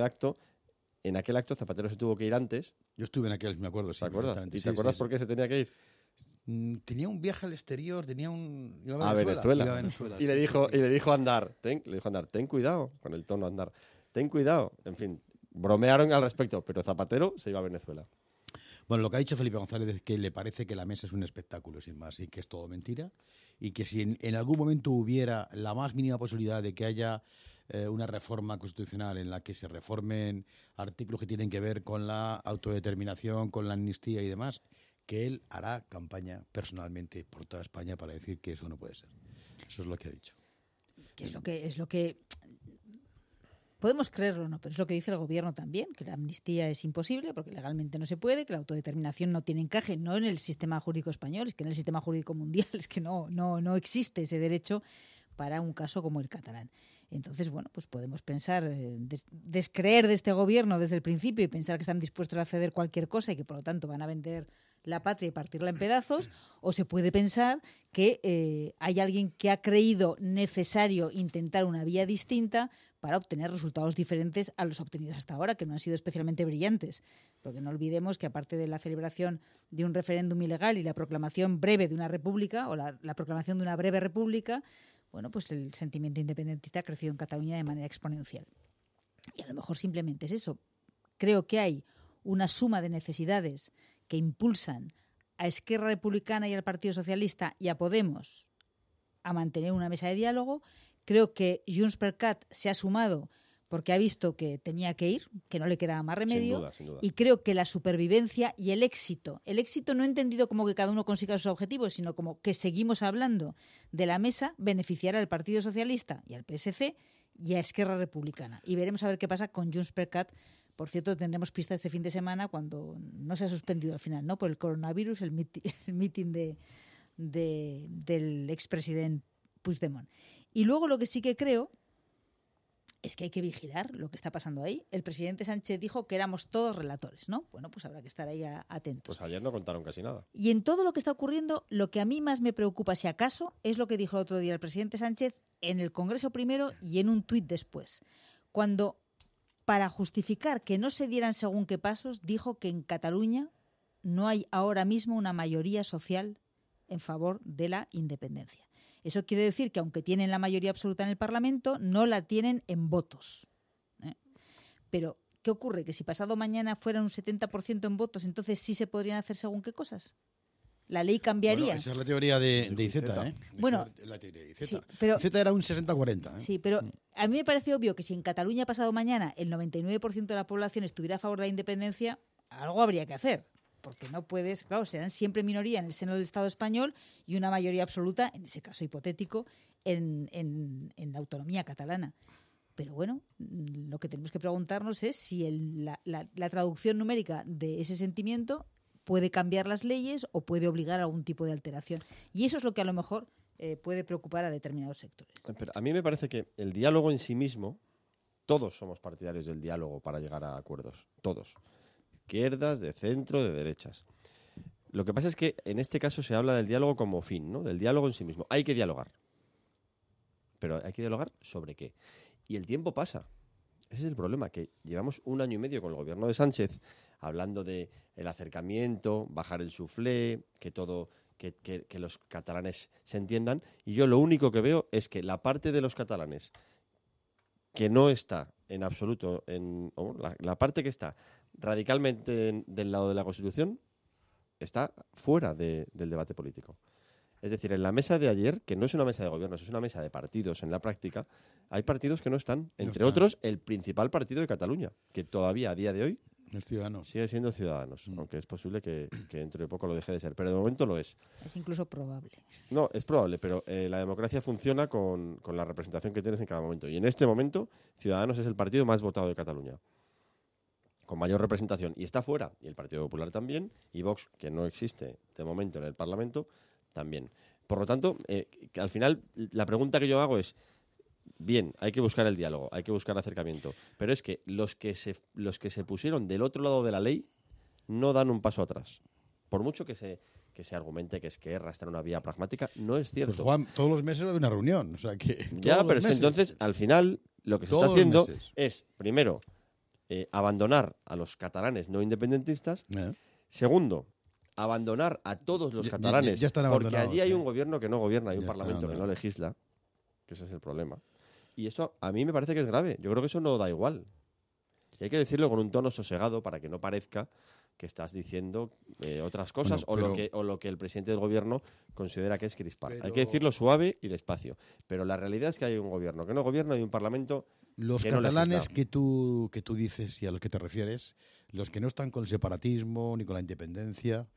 en aquel acto Zapatero se tuvo que ir antes. Yo estuve en aquel, me acuerdo, sí. ¿Te acuerdas? ¿Y te acuerdas por qué se tenía que ir? Tenía un viaje al exterior, iba a Venezuela. Y le dijo a Aznar, ten cuidado, con el tono Aznar, ten cuidado. En fin, bromearon al respecto, pero Zapatero se iba a Venezuela. Bueno, lo que ha dicho Felipe González es que le parece que la mesa es un espectáculo, sin más, y que es todo mentira, y que si en algún momento hubiera la más mínima posibilidad de que haya una reforma constitucional en la que se reformen artículos que tienen que ver con la autodeterminación, con la amnistía y demás, que él hará campaña personalmente por toda España para decir que eso no puede ser. Eso es lo que ha dicho. Es lo que podemos creerlo o no, pero es lo que dice el gobierno también, que la amnistía es imposible porque legalmente no se puede, que la autodeterminación no tiene encaje, no en el sistema jurídico español, es que en el sistema jurídico mundial es que no existe ese derecho para un caso como el catalán. Entonces, bueno, pues podemos pensar, descreer de este gobierno desde el principio y pensar que están dispuestos a ceder cualquier cosa y que por lo tanto van a vender la patria y partirla en pedazos, o se puede pensar que hay alguien que ha creído necesario intentar una vía distinta para obtener resultados diferentes a los obtenidos hasta ahora, que no han sido especialmente brillantes. Porque no olvidemos que aparte de la celebración de un referéndum ilegal y la proclamación breve de una república, o la proclamación de una breve república, bueno, pues el sentimiento independentista ha crecido en Cataluña de manera exponencial. Y a lo mejor simplemente es eso. Creo que hay una suma de necesidades que impulsan a Esquerra Republicana y al Partido Socialista y a Podemos a mantener una mesa de diálogo. Creo que Junts per Cat se ha sumado porque ha visto que tenía que ir, que no le quedaba más remedio. Sin duda. Y creo que la supervivencia y el éxito no entendido como que cada uno consiga sus objetivos, sino como que seguimos hablando de la mesa, beneficiará al Partido Socialista y al PSC y a Esquerra Republicana. Y veremos a ver qué pasa con Junts per Cat. Por cierto, tendremos pistas este fin de semana cuando no se ha suspendido al final, ¿no? Por el coronavirus, el meeting del expresidente Puigdemont. Y luego lo que sí que creo es que hay que vigilar lo que está pasando ahí. El presidente Sánchez dijo que éramos todos relatores, ¿no? Bueno, pues habrá que estar ahí atentos. Pues ayer no contaron casi nada. Y en todo lo que está ocurriendo, lo que a mí más me preocupa, si acaso, es lo que dijo el otro día el presidente Sánchez en el Congreso primero y en un tuit después. Cuando, para justificar que no se dieran según qué pasos, dijo que en Cataluña no hay ahora mismo una mayoría social en favor de la independencia. Eso quiere decir que, aunque tienen la mayoría absoluta en el Parlamento, no la tienen en votos. Pero, ¿qué ocurre? ¿Que si pasado mañana fuera un 70% en votos, entonces sí se podrían hacer según qué cosas? ¿La ley cambiaría? Bueno, esa es la teoría de Iceta, ¿eh? Bueno, la teoría de Iceta. Sí, pero, Iceta era un 60-40. ¿eh? Sí, pero a mí me parece obvio que si en Cataluña pasado mañana el 99% de la población estuviera a favor de la independencia, algo habría que hacer. Porque no puedes, claro, serán siempre minoría en el seno del Estado español y una mayoría absoluta, en ese caso hipotético, en la autonomía catalana. Pero bueno, lo que tenemos que preguntarnos es si la traducción numérica de ese sentimiento puede cambiar las leyes o puede obligar a algún tipo de alteración. Y eso es lo que a lo mejor puede preocupar a determinados sectores. Pero a mí me parece que el diálogo en sí mismo, todos somos partidarios del diálogo para llegar a acuerdos, todos. Izquierdas, de centro, de derechas. Lo que pasa es que en este caso se habla del diálogo como fin, ¿no? Del diálogo en sí mismo. Hay que dialogar. Pero ¿hay que dialogar sobre qué? Y el tiempo pasa. Ese es el problema, que llevamos 1 año y medio con el gobierno de Sánchez hablando de el acercamiento, bajar el suflé, que los catalanes se entiendan. Y yo lo único que veo es que la parte de los catalanes que no está en absoluto, la parte que está radicalmente del lado de la Constitución, está fuera del debate político. Es decir, en la mesa de ayer, que no es una mesa de gobiernos, es una mesa de partidos en la práctica, hay partidos que no están. Entre otros, el principal partido de Cataluña, que todavía a día de hoy sigue siendo Ciudadanos, aunque es posible que dentro de poco lo deje de ser, pero de momento lo es. Es incluso probable. No, es probable, pero la democracia funciona con la representación que tienes en cada momento. Y en este momento, Ciudadanos es el partido más votado de Cataluña, con mayor representación. Y está fuera, y el Partido Popular también, y Vox, que no existe de momento en el Parlamento, también. Por lo tanto, que al final, la pregunta que yo hago es, bien, hay que buscar el diálogo, hay que buscar acercamiento, pero es que los que se pusieron del otro lado de la ley no dan un paso atrás. Por mucho que se argumente que Esquerra está en una vía pragmática, no es cierto. Pues Juan, todos los meses hay una reunión, o sea que ya, pero es que entonces, al final, lo que se está haciendo es, primero, abandonar a los catalanes no independentistas. Segundo, abandonar a todos los catalanes, ya porque allí hay un gobierno que no gobierna, hay un parlamento que no legisla, que ese es el problema. Y eso a mí me parece que es grave. Yo creo que eso no da igual. Y hay que decirlo con un tono sosegado para que no parezca que estás diciendo otras cosas, bueno, o lo que el presidente del gobierno considera que es crispar. Hay que decirlo suave y despacio. Pero la realidad es que hay un gobierno que no gobierna y un parlamento los que catalanes que tú dices y a los que te refieres, los que no están con el separatismo ni con la independencia,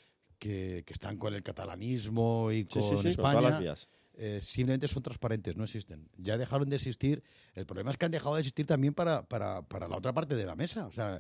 que están con el catalanismo y con España, con todas las vías. Simplemente son transparentes, no existen. Ya dejaron de existir. El problema es que han dejado de existir también para la otra parte de la mesa. O sea,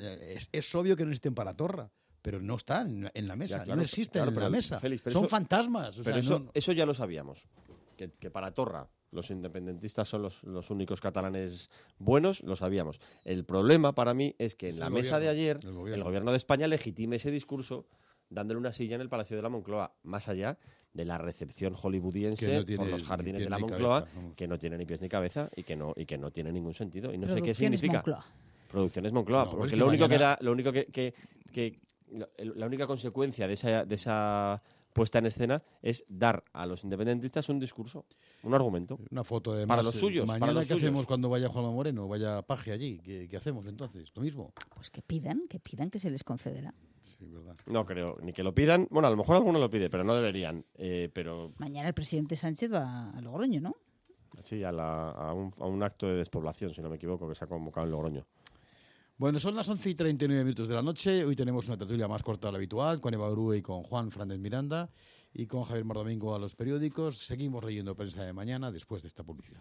es obvio que no existen para Torra, pero no están en la mesa, claro, no existen en la mesa. Félix, son eso, fantasmas. O pero sea, eso ya lo sabíamos, que para Torra los independentistas son los únicos catalanes buenos, lo sabíamos. El problema para mí es que en la mesa de ayer el gobierno de España legitime ese discurso dándole una silla en el Palacio de la Moncloa, más allá de la recepción hollywoodiense por los jardines de la Moncloa, que no tiene ni pies ni cabeza y que no tiene ningún sentido. Y no sé qué significa. Moncloa. Producciones Moncloa, no, porque lo único la única consecuencia de esa puesta en escena es dar a los independentistas un discurso, un argumento. Una foto de para los suyos. Mañana, ¿qué hacemos cuando vaya Juanma Moreno? Vaya Paje allí. ¿Qué hacemos entonces? Lo mismo. Pues que pidan que se les concederá. Sí, verdad. No creo ni que lo pidan. Bueno, a lo mejor alguno lo pide, pero no deberían. Pero mañana el presidente Sánchez va a Logroño, ¿no? Sí, a un acto de despoblación, si no me equivoco, que se ha convocado en Logroño. Bueno, son las 11:39 de la noche. Hoy tenemos una tertulia más corta de lo habitual, con Eva Grue y con Juan Fernández Miranda y con Javier Mardomingo a los periódicos. Seguimos leyendo prensa de mañana después de esta publicidad.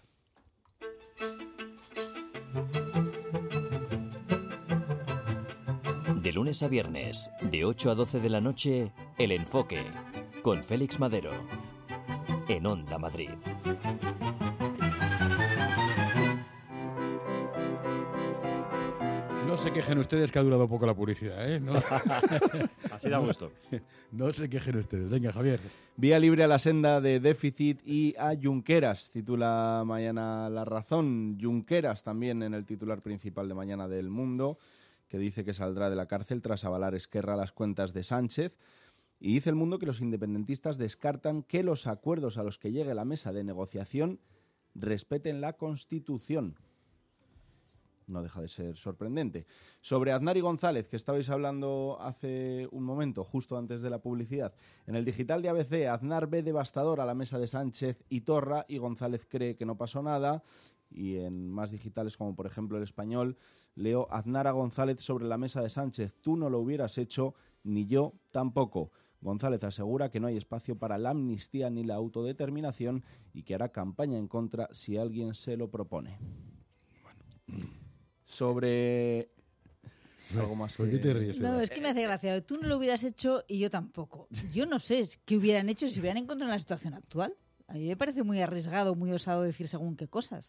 De lunes a viernes, de 8 a 12 de la noche, El Enfoque, con Félix Madero, en Onda Madrid. No se quejen ustedes que ha durado poco la publicidad, ¿eh? No. Así da gusto. No se quejen ustedes. Venga, Javier. Vía libre a la senda de déficit y a Junqueras, titula mañana La Razón. Junqueras también en el titular principal de mañana del Mundo, que dice que saldrá de la cárcel tras avalar Esquerra las cuentas de Sánchez. Y dice el Mundo que los independentistas descartan que los acuerdos a los que llegue la mesa de negociación respeten la Constitución. No deja de ser sorprendente. Sobre Aznar y González, que estabais hablando hace un momento, justo antes de la publicidad. En el digital de ABC, Aznar ve devastador a la mesa de Sánchez y Torra y González cree que no pasó nada. Y en más digitales, como por ejemplo El Español, leo Aznar a González sobre la mesa de Sánchez. Tú no lo hubieras hecho, ni yo tampoco. González asegura que no hay espacio para la amnistía ni la autodeterminación y que hará campaña en contra si alguien se lo propone. Sobre algo más. ¿Por qué te ríes? No, es que me hace gracia. Tú no lo hubieras hecho y yo tampoco. Yo no sé qué hubieran hecho si se hubieran encontrado en la situación actual. A mí me parece muy arriesgado, muy osado decir según qué cosas.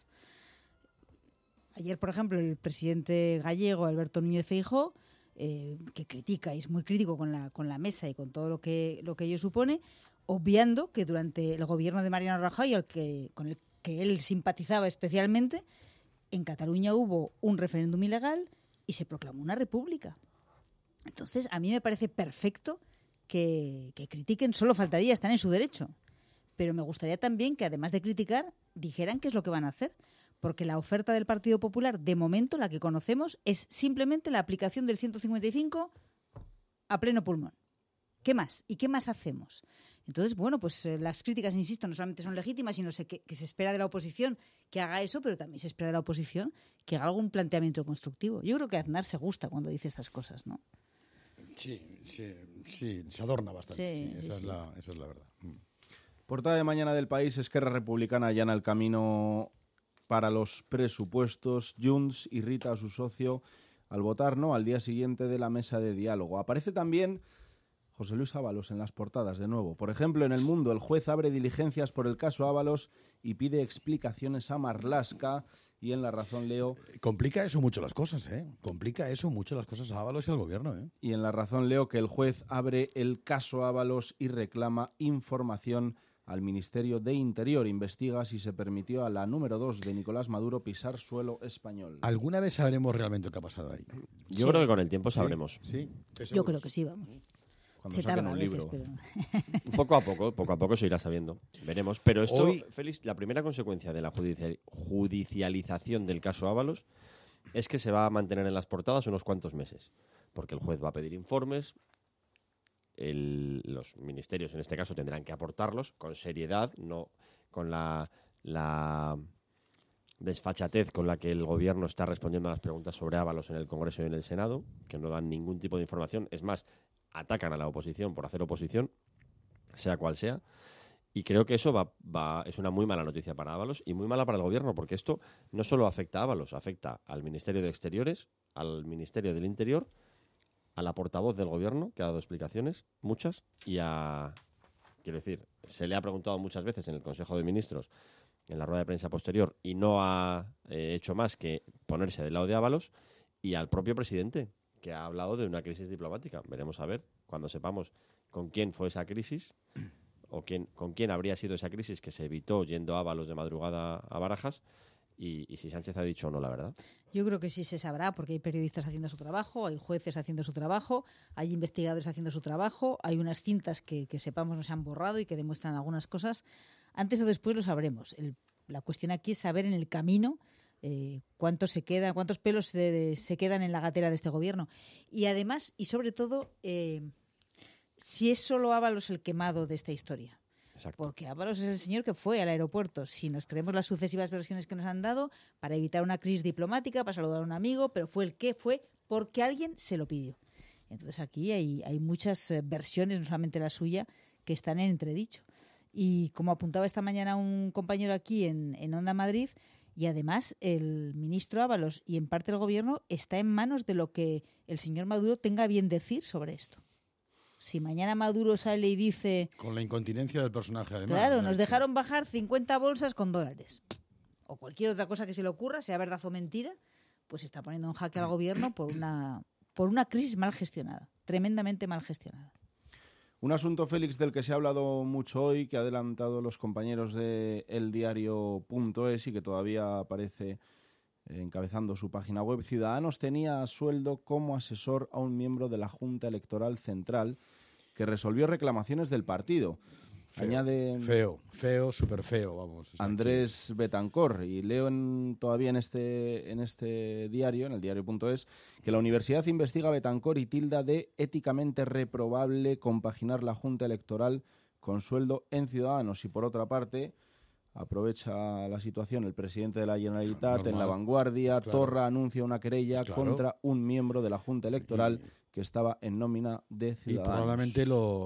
Ayer, por ejemplo, el presidente gallego, Alberto Núñez Feijóo, que critica y es muy crítico con la mesa y con todo lo que ello supone, obviando que durante el gobierno de Mariano Rajoy, con el que él simpatizaba especialmente, en Cataluña hubo un referéndum ilegal y se proclamó una república. Entonces, a mí me parece perfecto que critiquen, solo faltaría, están en su derecho. Pero me gustaría también que, además de criticar, dijeran qué es lo que van a hacer. Porque la oferta del Partido Popular, de momento, la que conocemos, es simplemente la aplicación del 155 a pleno pulmón. ¿Qué más? ¿Y qué más hacemos? Entonces, bueno, pues las críticas, insisto, no solamente son legítimas, sino que se espera de la oposición que haga eso, pero también se espera de la oposición que haga algún planteamiento constructivo. Yo creo que Aznar se gusta cuando dice estas cosas, ¿no? Sí, se adorna bastante. Esa es la verdad. Portada de mañana del País, Esquerra Republicana allana el camino para los presupuestos. Junts irrita a su socio al votar no al día siguiente de la mesa de diálogo. Aparece también José Luis Ábalos en las portadas de nuevo. Por ejemplo, en El Mundo, el juez abre diligencias por el caso Ábalos y pide explicaciones a Marlaska. Y en La Razón leo... Complica eso mucho las cosas, ¿eh? Complica eso mucho las cosas a Ábalos y al gobierno, ¿eh? Y en La Razón leo que el juez abre el caso Ábalos y reclama información al Ministerio de Interior. Investiga si se permitió a la número 2 de Nicolás Maduro pisar suelo español. ¿Alguna vez sabremos realmente qué ha pasado ahí? Yo creo que con el tiempo sabremos. Sí. Yo creo que sí, vamos. Cuando saquen un libro. Pero... Poco a poco se irá sabiendo. Veremos. Pero esto, Félix, la primera consecuencia de la judicialización del caso Ábalos es que se va a mantener en las portadas unos cuantos meses. Porque el juez va a pedir informes, los ministerios en este caso tendrán que aportarlos con seriedad, no con la desfachatez con la que el gobierno está respondiendo a las preguntas sobre Ábalos en el Congreso y en el Senado, que no dan ningún tipo de información. Es más, atacan a la oposición por hacer oposición, sea cual sea. Y creo que eso es una muy mala noticia para Ábalos y muy mala para el gobierno, porque esto no solo afecta a Ábalos, afecta al Ministerio de Exteriores, al Ministerio del Interior, a la portavoz del gobierno, que ha dado explicaciones, muchas, y quiero decir, se le ha preguntado muchas veces en el Consejo de Ministros, en la rueda de prensa posterior, y no ha hecho más que ponerse del lado de Ábalos, y al propio presidente, que ha hablado de una crisis diplomática. Veremos a ver, cuando sepamos con quién fue esa crisis, o con quién habría sido esa crisis que se evitó yendo Ábalos de madrugada a Barajas, y si Sánchez ha dicho o no la verdad. Yo creo que sí se sabrá, porque hay periodistas haciendo su trabajo, hay jueces haciendo su trabajo, hay investigadores haciendo su trabajo, hay unas cintas que sepamos no se han borrado y que demuestran algunas cosas. Antes o después lo sabremos. La cuestión aquí es saber en el camino cuántos pelos se quedan en la gatera de este gobierno. Y además, y sobre todo, si es solo Ábalos el quemado de esta historia. Exacto. Porque Ábalos es el señor que fue al aeropuerto, si nos creemos las sucesivas versiones que nos han dado, para evitar una crisis diplomática, para saludar a un amigo, pero fue el que fue porque alguien se lo pidió. Entonces aquí hay muchas versiones, no solamente la suya, que están en entredicho. Y como apuntaba esta mañana un compañero aquí en Onda Madrid, y además el ministro Ábalos y en parte el gobierno está en manos de lo que el señor Maduro tenga a bien decir sobre esto. Si mañana Maduro sale y dice... Con la incontinencia del personaje, además. Claro, nos dejaron bajar 50 bolsas con dólares. O cualquier otra cosa que se le ocurra, sea verdad o mentira, pues está poniendo en jaque al gobierno por una crisis mal gestionada, tremendamente mal gestionada. Un asunto, Félix, del que se ha hablado mucho hoy, que ha adelantado los compañeros de eldiario.es y que todavía aparece encabezando su página web. Ciudadanos tenía a sueldo como asesor a un miembro de la Junta Electoral Central que resolvió reclamaciones del partido. Añade feo, súper feo, vamos. Andrés Betancor, y leo todavía en este diario, en el diario.es, que la universidad investiga a Betancor y tilda de éticamente reprobable compaginar la Junta Electoral con sueldo en Ciudadanos. Y por otra parte, aprovecha la situación el presidente de la Generalitat en La Vanguardia. Claro. Torra anuncia una querella contra un miembro de la Junta Electoral que estaba en nómina de Ciudadanos. Y probablemente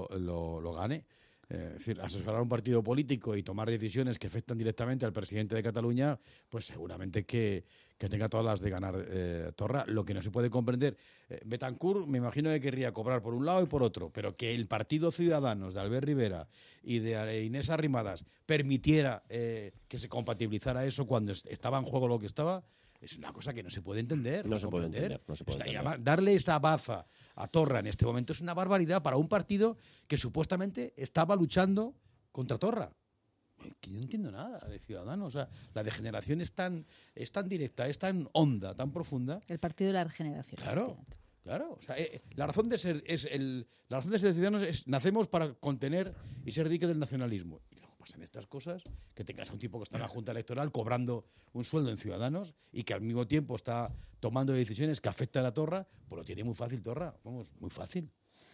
lo gane. Es decir, asesorar a un partido político y tomar decisiones que afectan directamente al presidente de Cataluña, pues seguramente que tenga todas las de ganar Torra. Lo que no se puede comprender, Betancur me imagino que querría cobrar por un lado y por otro, pero que el partido Ciudadanos de Albert Rivera y de Inés Arrimadas permitiera que se compatibilizara eso cuando estaba en juego lo que estaba, es una cosa que no se puede entender. No se puede entender. Darle esa baza a Torra en este momento es una barbaridad para un partido que supuestamente estaba luchando contra Torra. Que yo no entiendo nada de Ciudadanos. O sea, la degeneración es tan directa, es tan honda, tan profunda. El partido de la regeneración. Claro. O sea, la razón de ser Ciudadanos es nacemos para contener y ser dique del nacionalismo. Y luego pasan estas cosas, que tengas a un tipo que está en la Junta Electoral cobrando un sueldo en Ciudadanos y que al mismo tiempo está tomando decisiones que afectan a Torra, pues lo tiene muy fácil Torra. Vamos, muy fácil.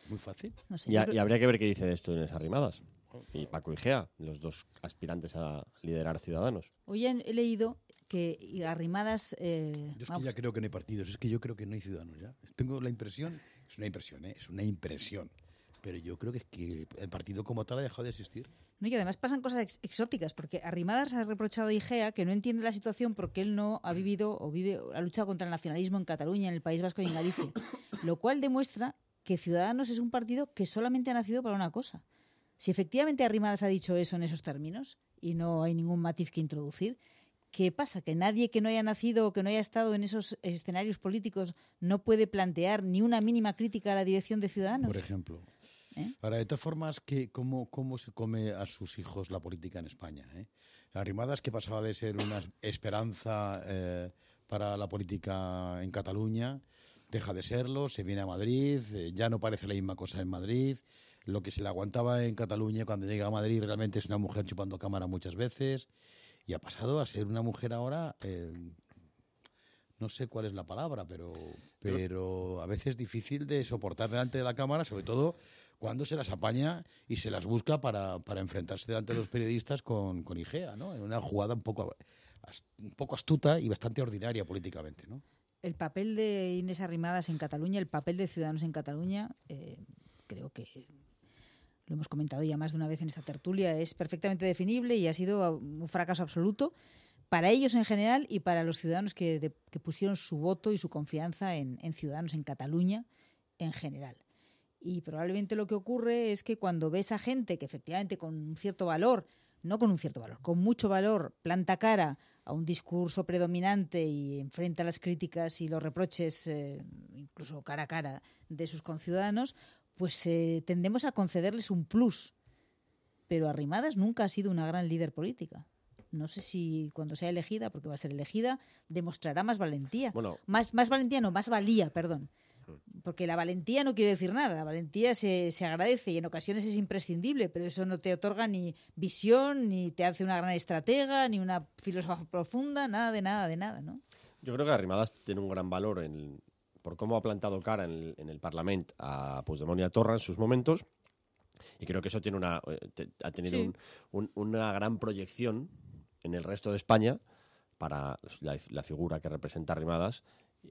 No sé, y habría que ver qué dice de esto Inés Arrimadas y Paco Igea, los dos aspirantes a liderar Ciudadanos. Hoy he leído que Arrimadas... yo es que ya creo que no hay partidos, es que yo creo que no hay Ciudadanos ya. Tengo la impresión, es una impresión, pero yo creo que es que el partido como tal ha dejado de existir. No, y además pasan cosas exóticas, porque Arrimadas ha reprochado a Igea que no entiende la situación porque él no ha vivido ha luchado contra el nacionalismo en Cataluña, en el País Vasco y en Galicia, lo cual demuestra que Ciudadanos es un partido que solamente ha nacido para una cosa. Si efectivamente Arrimadas ha dicho eso en esos términos y no hay ningún matiz que introducir, ¿qué pasa? ¿Que nadie que no haya nacido o que no haya estado en esos escenarios políticos no puede plantear ni una mínima crítica a la dirección de Ciudadanos? Por ejemplo. Ahora, de todas formas, ¿cómo se come a sus hijos la política en España? Arrimadas, que pasaba de ser una esperanza para la política en Cataluña, deja de serlo, se viene a Madrid, ya no parece la misma cosa en Madrid. Lo que se le aguantaba en Cataluña cuando llega a Madrid realmente es una mujer chupando cámara muchas veces y ha pasado a ser una mujer ahora, no sé cuál es la palabra, pero a veces difícil de soportar delante de la cámara, sobre todo cuando se las apaña y se las busca para enfrentarse delante de los periodistas con Igea, ¿no? En una jugada un poco astuta y bastante ordinaria políticamente, ¿no? El papel de Inés Arrimadas en Cataluña, el papel de Ciudadanos en Cataluña, creo que lo hemos comentado ya más de una vez en esta tertulia, es perfectamente definible y ha sido un fracaso absoluto para ellos en general y para los ciudadanos que pusieron su voto y su confianza en Ciudadanos en Cataluña en general. Y probablemente lo que ocurre es que cuando ves a gente que efectivamente con un cierto valor, no con un cierto valor, con mucho valor, planta cara a un discurso predominante y enfrenta las críticas y los reproches, incluso cara a cara, de sus conciudadanos, pues tendemos a concederles un plus. Pero Arrimadas nunca ha sido una gran líder política. No sé si cuando sea elegida, porque va a ser elegida, demostrará más valentía. Bueno, más valentía, no, más valía, perdón. Porque la valentía no quiere decir nada. La valentía se agradece y en ocasiones es imprescindible, pero eso no te otorga ni visión, ni te hace una gran estratega, ni una filósofa profunda, nada de nada, ¿no? Yo creo que Arrimadas tiene un gran valor por cómo ha plantado cara en el Parlamento a Puigdemont y a Torra en sus momentos, y creo que eso ha tenido una gran proyección en el resto de España para la figura que representa Arrimadas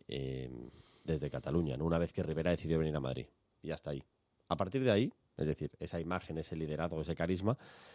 desde Cataluña, ¿no? Una vez que Rivera decidió venir a Madrid. Y hasta ahí. A partir de ahí, es decir, esa imagen, ese liderazgo, ese carisma,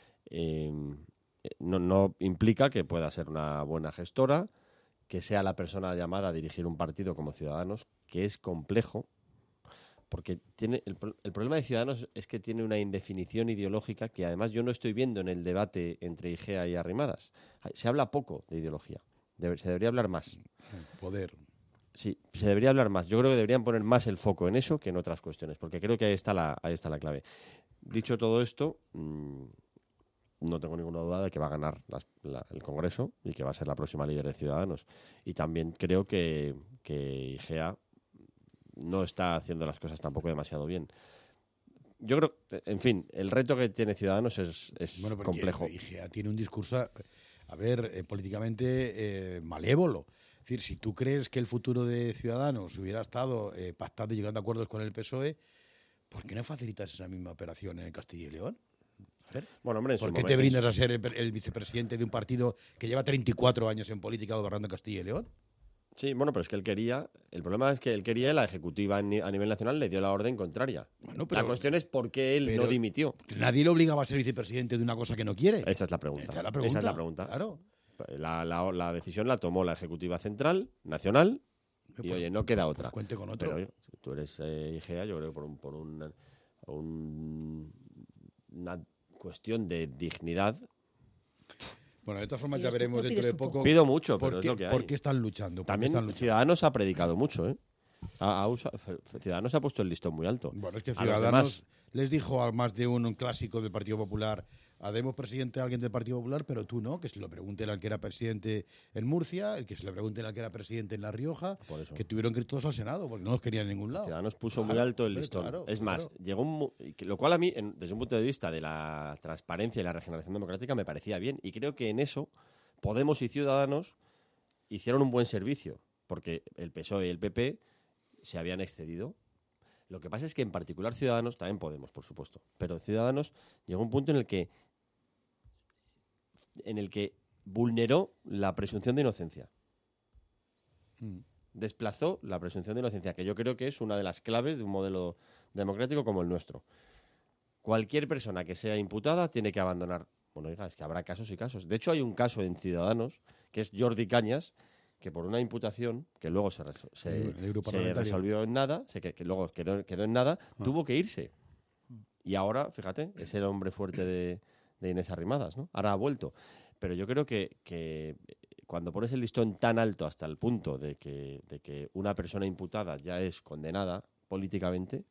no implica que pueda ser una buena gestora, que sea la persona llamada a dirigir un partido como Ciudadanos, que es complejo, porque el problema de Ciudadanos es que tiene una indefinición ideológica que además yo no estoy viendo en el debate entre Igea y Arrimadas. Se habla poco de ideología, se debería hablar más. Poder. Sí, se debería hablar más. Yo creo que deberían poner más el foco en eso que en otras cuestiones, porque creo que ahí está la clave. Dicho todo esto, no tengo ninguna duda de que va a ganar el Congreso y que va a ser la próxima líder de Ciudadanos. Y también creo que Igea no está haciendo las cosas tampoco demasiado bien. Yo creo, en fin, el reto que tiene Ciudadanos es complejo. Igea tiene un discurso, políticamente malévolo. Es decir, si tú crees que el futuro de Ciudadanos hubiera estado pactando y llegando a acuerdos con el PSOE, ¿por qué no facilitas esa misma operación en Castilla y León? Bueno, hombre, ¿por qué te brindas a ser el vicepresidente de un partido que lleva 34 años en política gobernando Castilla y León? Sí, bueno, pero es que el problema es que él quería, la ejecutiva a nivel nacional le dio la orden contraria. Bueno, pero, la cuestión es por qué él no dimitió. Nadie le obligaba a ser vicepresidente de una cosa que no quiere. Esa es la pregunta. Esa es la pregunta. Claro. La decisión la tomó la ejecutiva central, nacional, y oye, no queda otra. Pues cuente con otro. Pero si tú eres Igea, yo creo que por una cuestión de dignidad. Bueno, de todas formas ya veremos dentro de poco. Pido mucho, pero es lo que hay. ¿Por qué están luchando? También Ciudadanos ha predicado mucho, ¿eh? Ciudadanos ha puesto el listón muy alto. Bueno, es que Ciudadanos les dijo a más de un clásico del Partido Popular: haremos presidente a alguien del Partido Popular, pero tú no, que se lo pregunte al que era presidente en Murcia, el que se lo pregunte al que era presidente en La Rioja, que tuvieron que ir todos al Senado, porque no los querían en ningún lado. Ciudadanos puso muy alto el listón. Más, llegó lo cual a mí, desde un punto de vista de la transparencia y la regeneración democrática, me parecía bien. Y creo que en eso Podemos y Ciudadanos hicieron un buen servicio, porque el PSOE y el PP se habían excedido. Lo que pasa es que en particular Ciudadanos, también Podemos, por supuesto, pero Ciudadanos llegó a un punto en el que vulneró la presunción de inocencia. Desplazó la presunción de inocencia, que yo creo que es una de las claves de un modelo democrático como el nuestro. Cualquier persona que sea imputada tiene que abandonar. Bueno, oiga, es que habrá casos y casos. De hecho, hay un caso en Ciudadanos, que es Jordi Cañas, que por una imputación, que luego se resolvió en nada, que luego quedó en nada, tuvo que irse. Y ahora, fíjate, es el hombre fuerte de Inés Arrimadas, ¿no? Ahora ha vuelto. Pero yo creo que cuando pones el listón tan alto hasta el punto de que una persona imputada ya es condenada políticamente,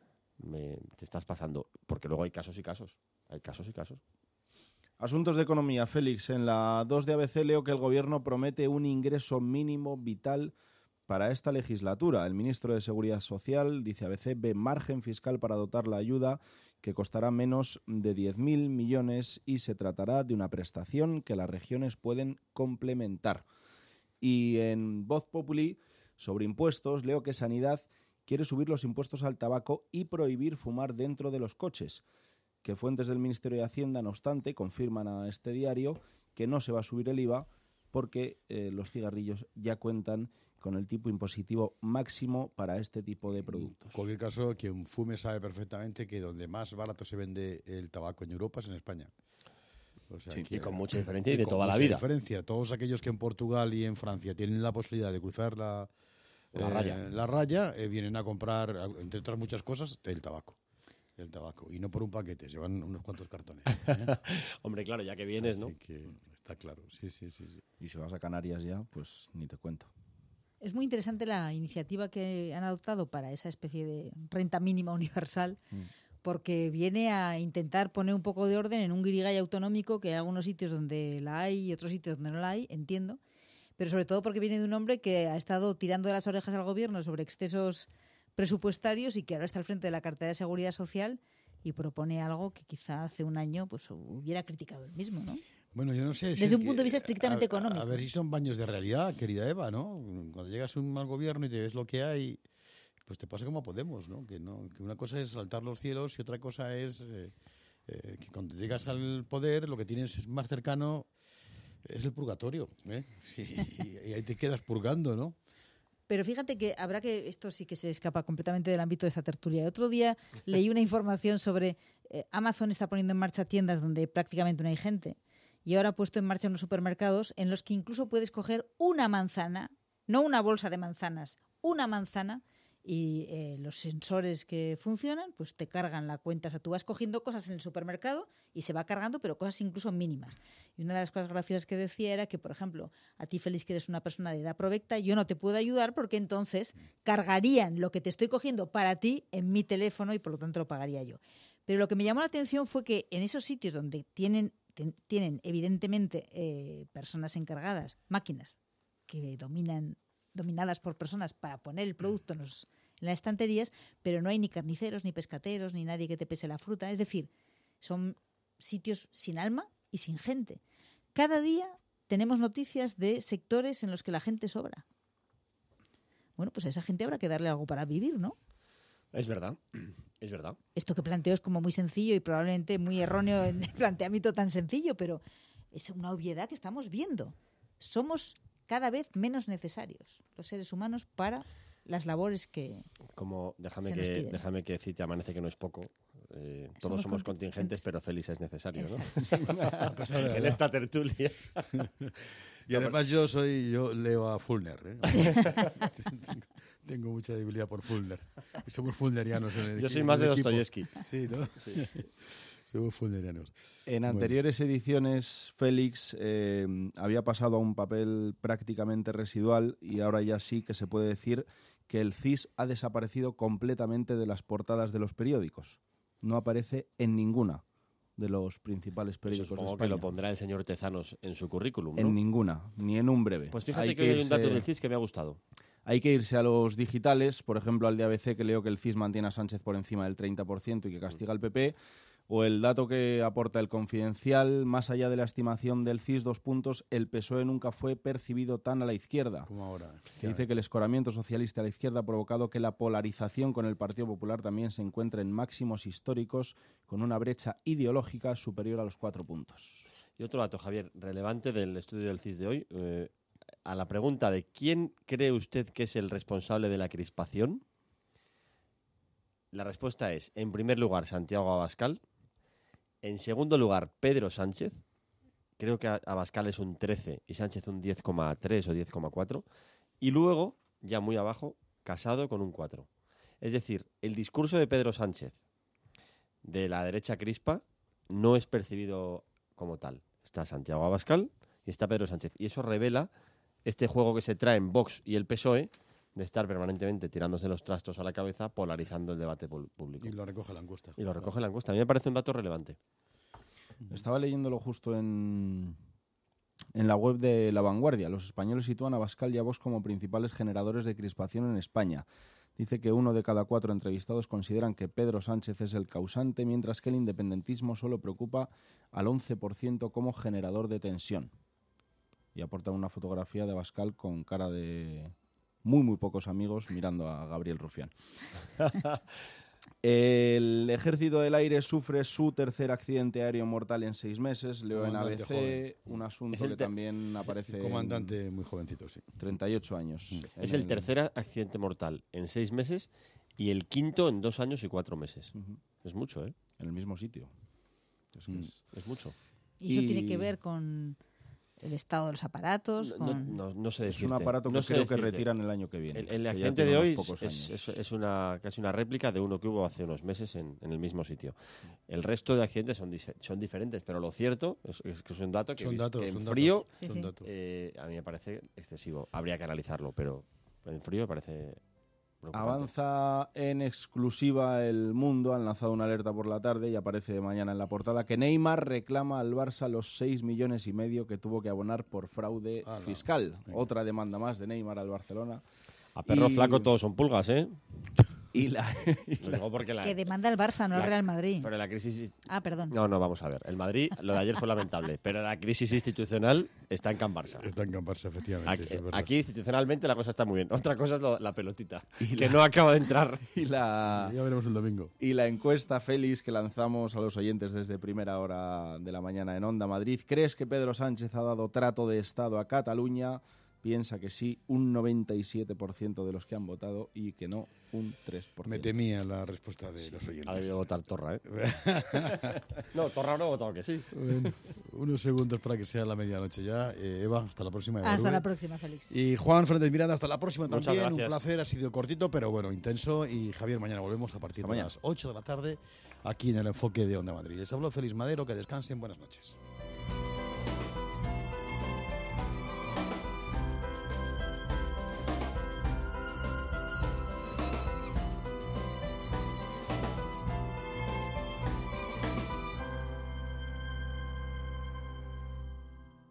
te estás pasando. Porque luego hay casos y casos. Hay casos y casos. Asuntos de economía, Félix. En la 2 de ABC leo que el Gobierno promete un ingreso mínimo vital para esta legislatura. El ministro de Seguridad Social, dice ABC, ve margen fiscal para dotar la ayuda, que costará menos de 10.000 millones y se tratará de una prestación que las regiones pueden complementar. Y en Voz Populi, sobre impuestos, leo que Sanidad quiere subir los impuestos al tabaco y prohibir fumar dentro de los coches. Que fuentes del Ministerio de Hacienda, no obstante, confirman a este diario que no se va a subir el IVA porque los cigarrillos ya cuentan con el tipo impositivo máximo para este tipo de productos. En cualquier caso, quien fume sabe perfectamente que donde más barato se vende el tabaco en Europa es en España. O sea, sí, y con mucha diferencia y de toda la vida. Diferencia. Todos aquellos que en Portugal y en Francia tienen la posibilidad de cruzar la raya vienen a comprar, entre otras muchas cosas, el tabaco. Y no por un paquete, llevan unos cuantos cartones. Hombre, claro, ya que vienes, así ¿no? Que está claro, sí. Y si vas a Canarias ya, pues ni te cuento. Es muy interesante la iniciativa que han adoptado para esa especie de renta mínima universal, porque viene a intentar poner un poco de orden en un guirigay autonómico, que hay algunos sitios donde la hay y otros sitios donde no la hay, entiendo, pero sobre todo porque viene de un hombre que ha estado tirando de las orejas al gobierno sobre excesos presupuestarios y que ahora está al frente de la cartera de Seguridad Social y propone algo que quizá hace un año pues hubiera criticado él mismo, ¿no? Bueno, yo no sé. Desde un punto de vista estrictamente económico. A ver si son baños de realidad, querida Eva, ¿no? Cuando llegas a un mal gobierno y te ves lo que hay, pues te pasa como Podemos, ¿no? Que una cosa es saltar los cielos y otra cosa es que cuando llegas al poder lo que tienes más cercano es el purgatorio, ¿eh? Y ahí te quedas purgando, ¿no? Pero fíjate que habrá que, esto sí que se escapa completamente del ámbito de esta tertulia. El otro día leí una información sobre Amazon está poniendo en marcha tiendas donde prácticamente no hay gente y ahora ha puesto en marcha unos supermercados en los que incluso puedes coger una manzana, no una bolsa de manzanas, una manzana y los sensores que funcionan pues te cargan la cuenta. O sea, tú vas cogiendo cosas en el supermercado y se va cargando, pero cosas incluso mínimas. Y una de las cosas graciosas que decía era que, por ejemplo, a ti, Félix, que eres una persona de edad provecta, yo no te puedo ayudar porque entonces cargarían lo que te estoy cogiendo para ti en mi teléfono y por lo tanto lo pagaría yo. Pero lo que me llamó la atención fue que en esos sitios donde tienen evidentemente personas encargadas, máquinas que dominadas por personas para poner el producto en las estanterías, pero no hay ni carniceros, ni pescateros, ni nadie que te pese la fruta. Es decir, son sitios sin alma y sin gente. Cada día tenemos noticias de sectores en los que la gente sobra. Bueno, pues a esa gente habrá que darle algo para vivir, ¿no? Es verdad, es verdad. Esto que planteo es como muy sencillo y probablemente muy erróneo en el planteamiento tan sencillo, pero es una obviedad que estamos viendo. Somos cada vez menos necesarios los seres humanos para las labores que déjame que cite Amanece, que no es poco. Todos somos contingentes, pero Félix es necesario, ¿no? En esta tertulia. Y además yo leo a Fulner, ¿eh? Tengo mucha debilidad por Fulner. Somos fulnerianos en el Yo soy más de Dostoyevsky. Sí, ¿no? Sí. Somos fulnerianos. En anteriores ediciones, Félix había pasado a un papel prácticamente residual y ahora ya sí que se puede decir que el CIS ha desaparecido completamente de las portadas de los periódicos. No aparece en ninguna de los principales periódicos de España. Que lo pondrá el señor Tezanos en su currículum, ¿no? En ninguna, ni en un breve. Pues fíjate que hay un dato del CIS que me ha gustado. Hay que irse a los digitales, por ejemplo, al de ABC, que leo que el CIS mantiene a Sánchez por encima del 30% y que castiga al PP, o el dato que aporta el Confidencial, más allá de la estimación del CIS, 2 puntos, el PSOE nunca fue percibido tan a la izquierda. Como ahora. Que dice que el escoramiento socialista a la izquierda ha provocado que la polarización con el Partido Popular también se encuentre en máximos históricos, con una brecha ideológica superior a los 4 puntos. Y otro dato, Javier, relevante del estudio del CIS de hoy, a la pregunta de ¿quién cree usted que es el responsable de la crispación? La respuesta es, en primer lugar, Santiago Abascal. En segundo lugar, Pedro Sánchez. Creo que Abascal es un 13 y Sánchez un 10,3 o 10,4. Y luego, ya muy abajo, Casado con un 4. Es decir, el discurso de Pedro Sánchez de la derecha crispa no es percibido como tal. Está Santiago Abascal y está Pedro Sánchez. Y eso revela este juego que se trae en Vox y el PSOE de estar permanentemente tirándose los trastos a la cabeza, polarizando el debate público. Y lo recoge la encuesta. Y lo recoge la encuesta. A mí me parece un dato relevante. Estaba leyéndolo justo en la web de La Vanguardia. Los españoles sitúan a Abascal y a Vox como principales generadores de crispación en España. Dice que 1 de cada 4 entrevistados consideran que Pedro Sánchez es el causante, mientras que el independentismo solo preocupa al 11% como generador de tensión. Y aporta una fotografía de Abascal con cara de muy pocos amigos mirando a Gabriel Rufián. El Ejército del Aire sufre su tercer accidente aéreo mortal en 6 meses. Leo en ABC joven. un asunto que también aparece... Comandante muy jovencito, sí. 38 años. Es el tercer accidente mortal en 6 meses y el quinto en 2 años y 4 meses. Es mucho, ¿eh? En el mismo sitio. Es mucho. ¿Y eso tiene que ver con el estado de los aparatos? No sé decirte. Es un aparato que creo que retiran el año que viene. El accidente de hoy es casi una réplica de uno que hubo hace unos meses en el mismo sitio. El resto de accidentes son diferentes, pero lo cierto es que es un dato que, en frío a mí me parece excesivo. Habría que analizarlo, pero en frío me parece preocupante. Avanza en exclusiva El Mundo, han lanzado una alerta por la tarde y aparece mañana en la portada que Neymar reclama al Barça los 6,5 millones que tuvo que abonar por fraude fiscal. Venga. Otra demanda más de Neymar al Barcelona. A perro flaco todos son pulgas, ¿eh? Que demanda el Barça, no el Real Madrid. Pero la crisis... perdón. No, vamos a ver. El Madrid, lo de ayer fue lamentable, pero la crisis institucional está en Can Barça. Está en Can Barça, efectivamente. Aquí institucionalmente la cosa está muy bien. Otra cosa es la pelotita, no acaba de entrar. Ya veremos el domingo. Y la encuesta, Félix, que lanzamos a los oyentes desde primera hora de la mañana en Onda Madrid. ¿Crees que Pedro Sánchez ha dado trato de Estado a Cataluña? piensa que sí un 97% de los que han votado y que no un 3%. Me temía la respuesta de los oyentes. Ha debido votar Torra, ¿eh? No, Torra no ha votado que sí. Bueno, unos segundos para que sea la medianoche ya. Eva, hasta la próxima. Hasta la próxima, Félix. Y Juan Fernández Miranda, hasta la próxima Muchas también. gracias. Un placer, ha sido cortito, pero bueno, intenso. Y Javier, mañana volvemos a partir de las 8 de la tarde aquí en el Enfoque de Onda Madrid. Les hablo Félix Madero, que descansen, buenas noches.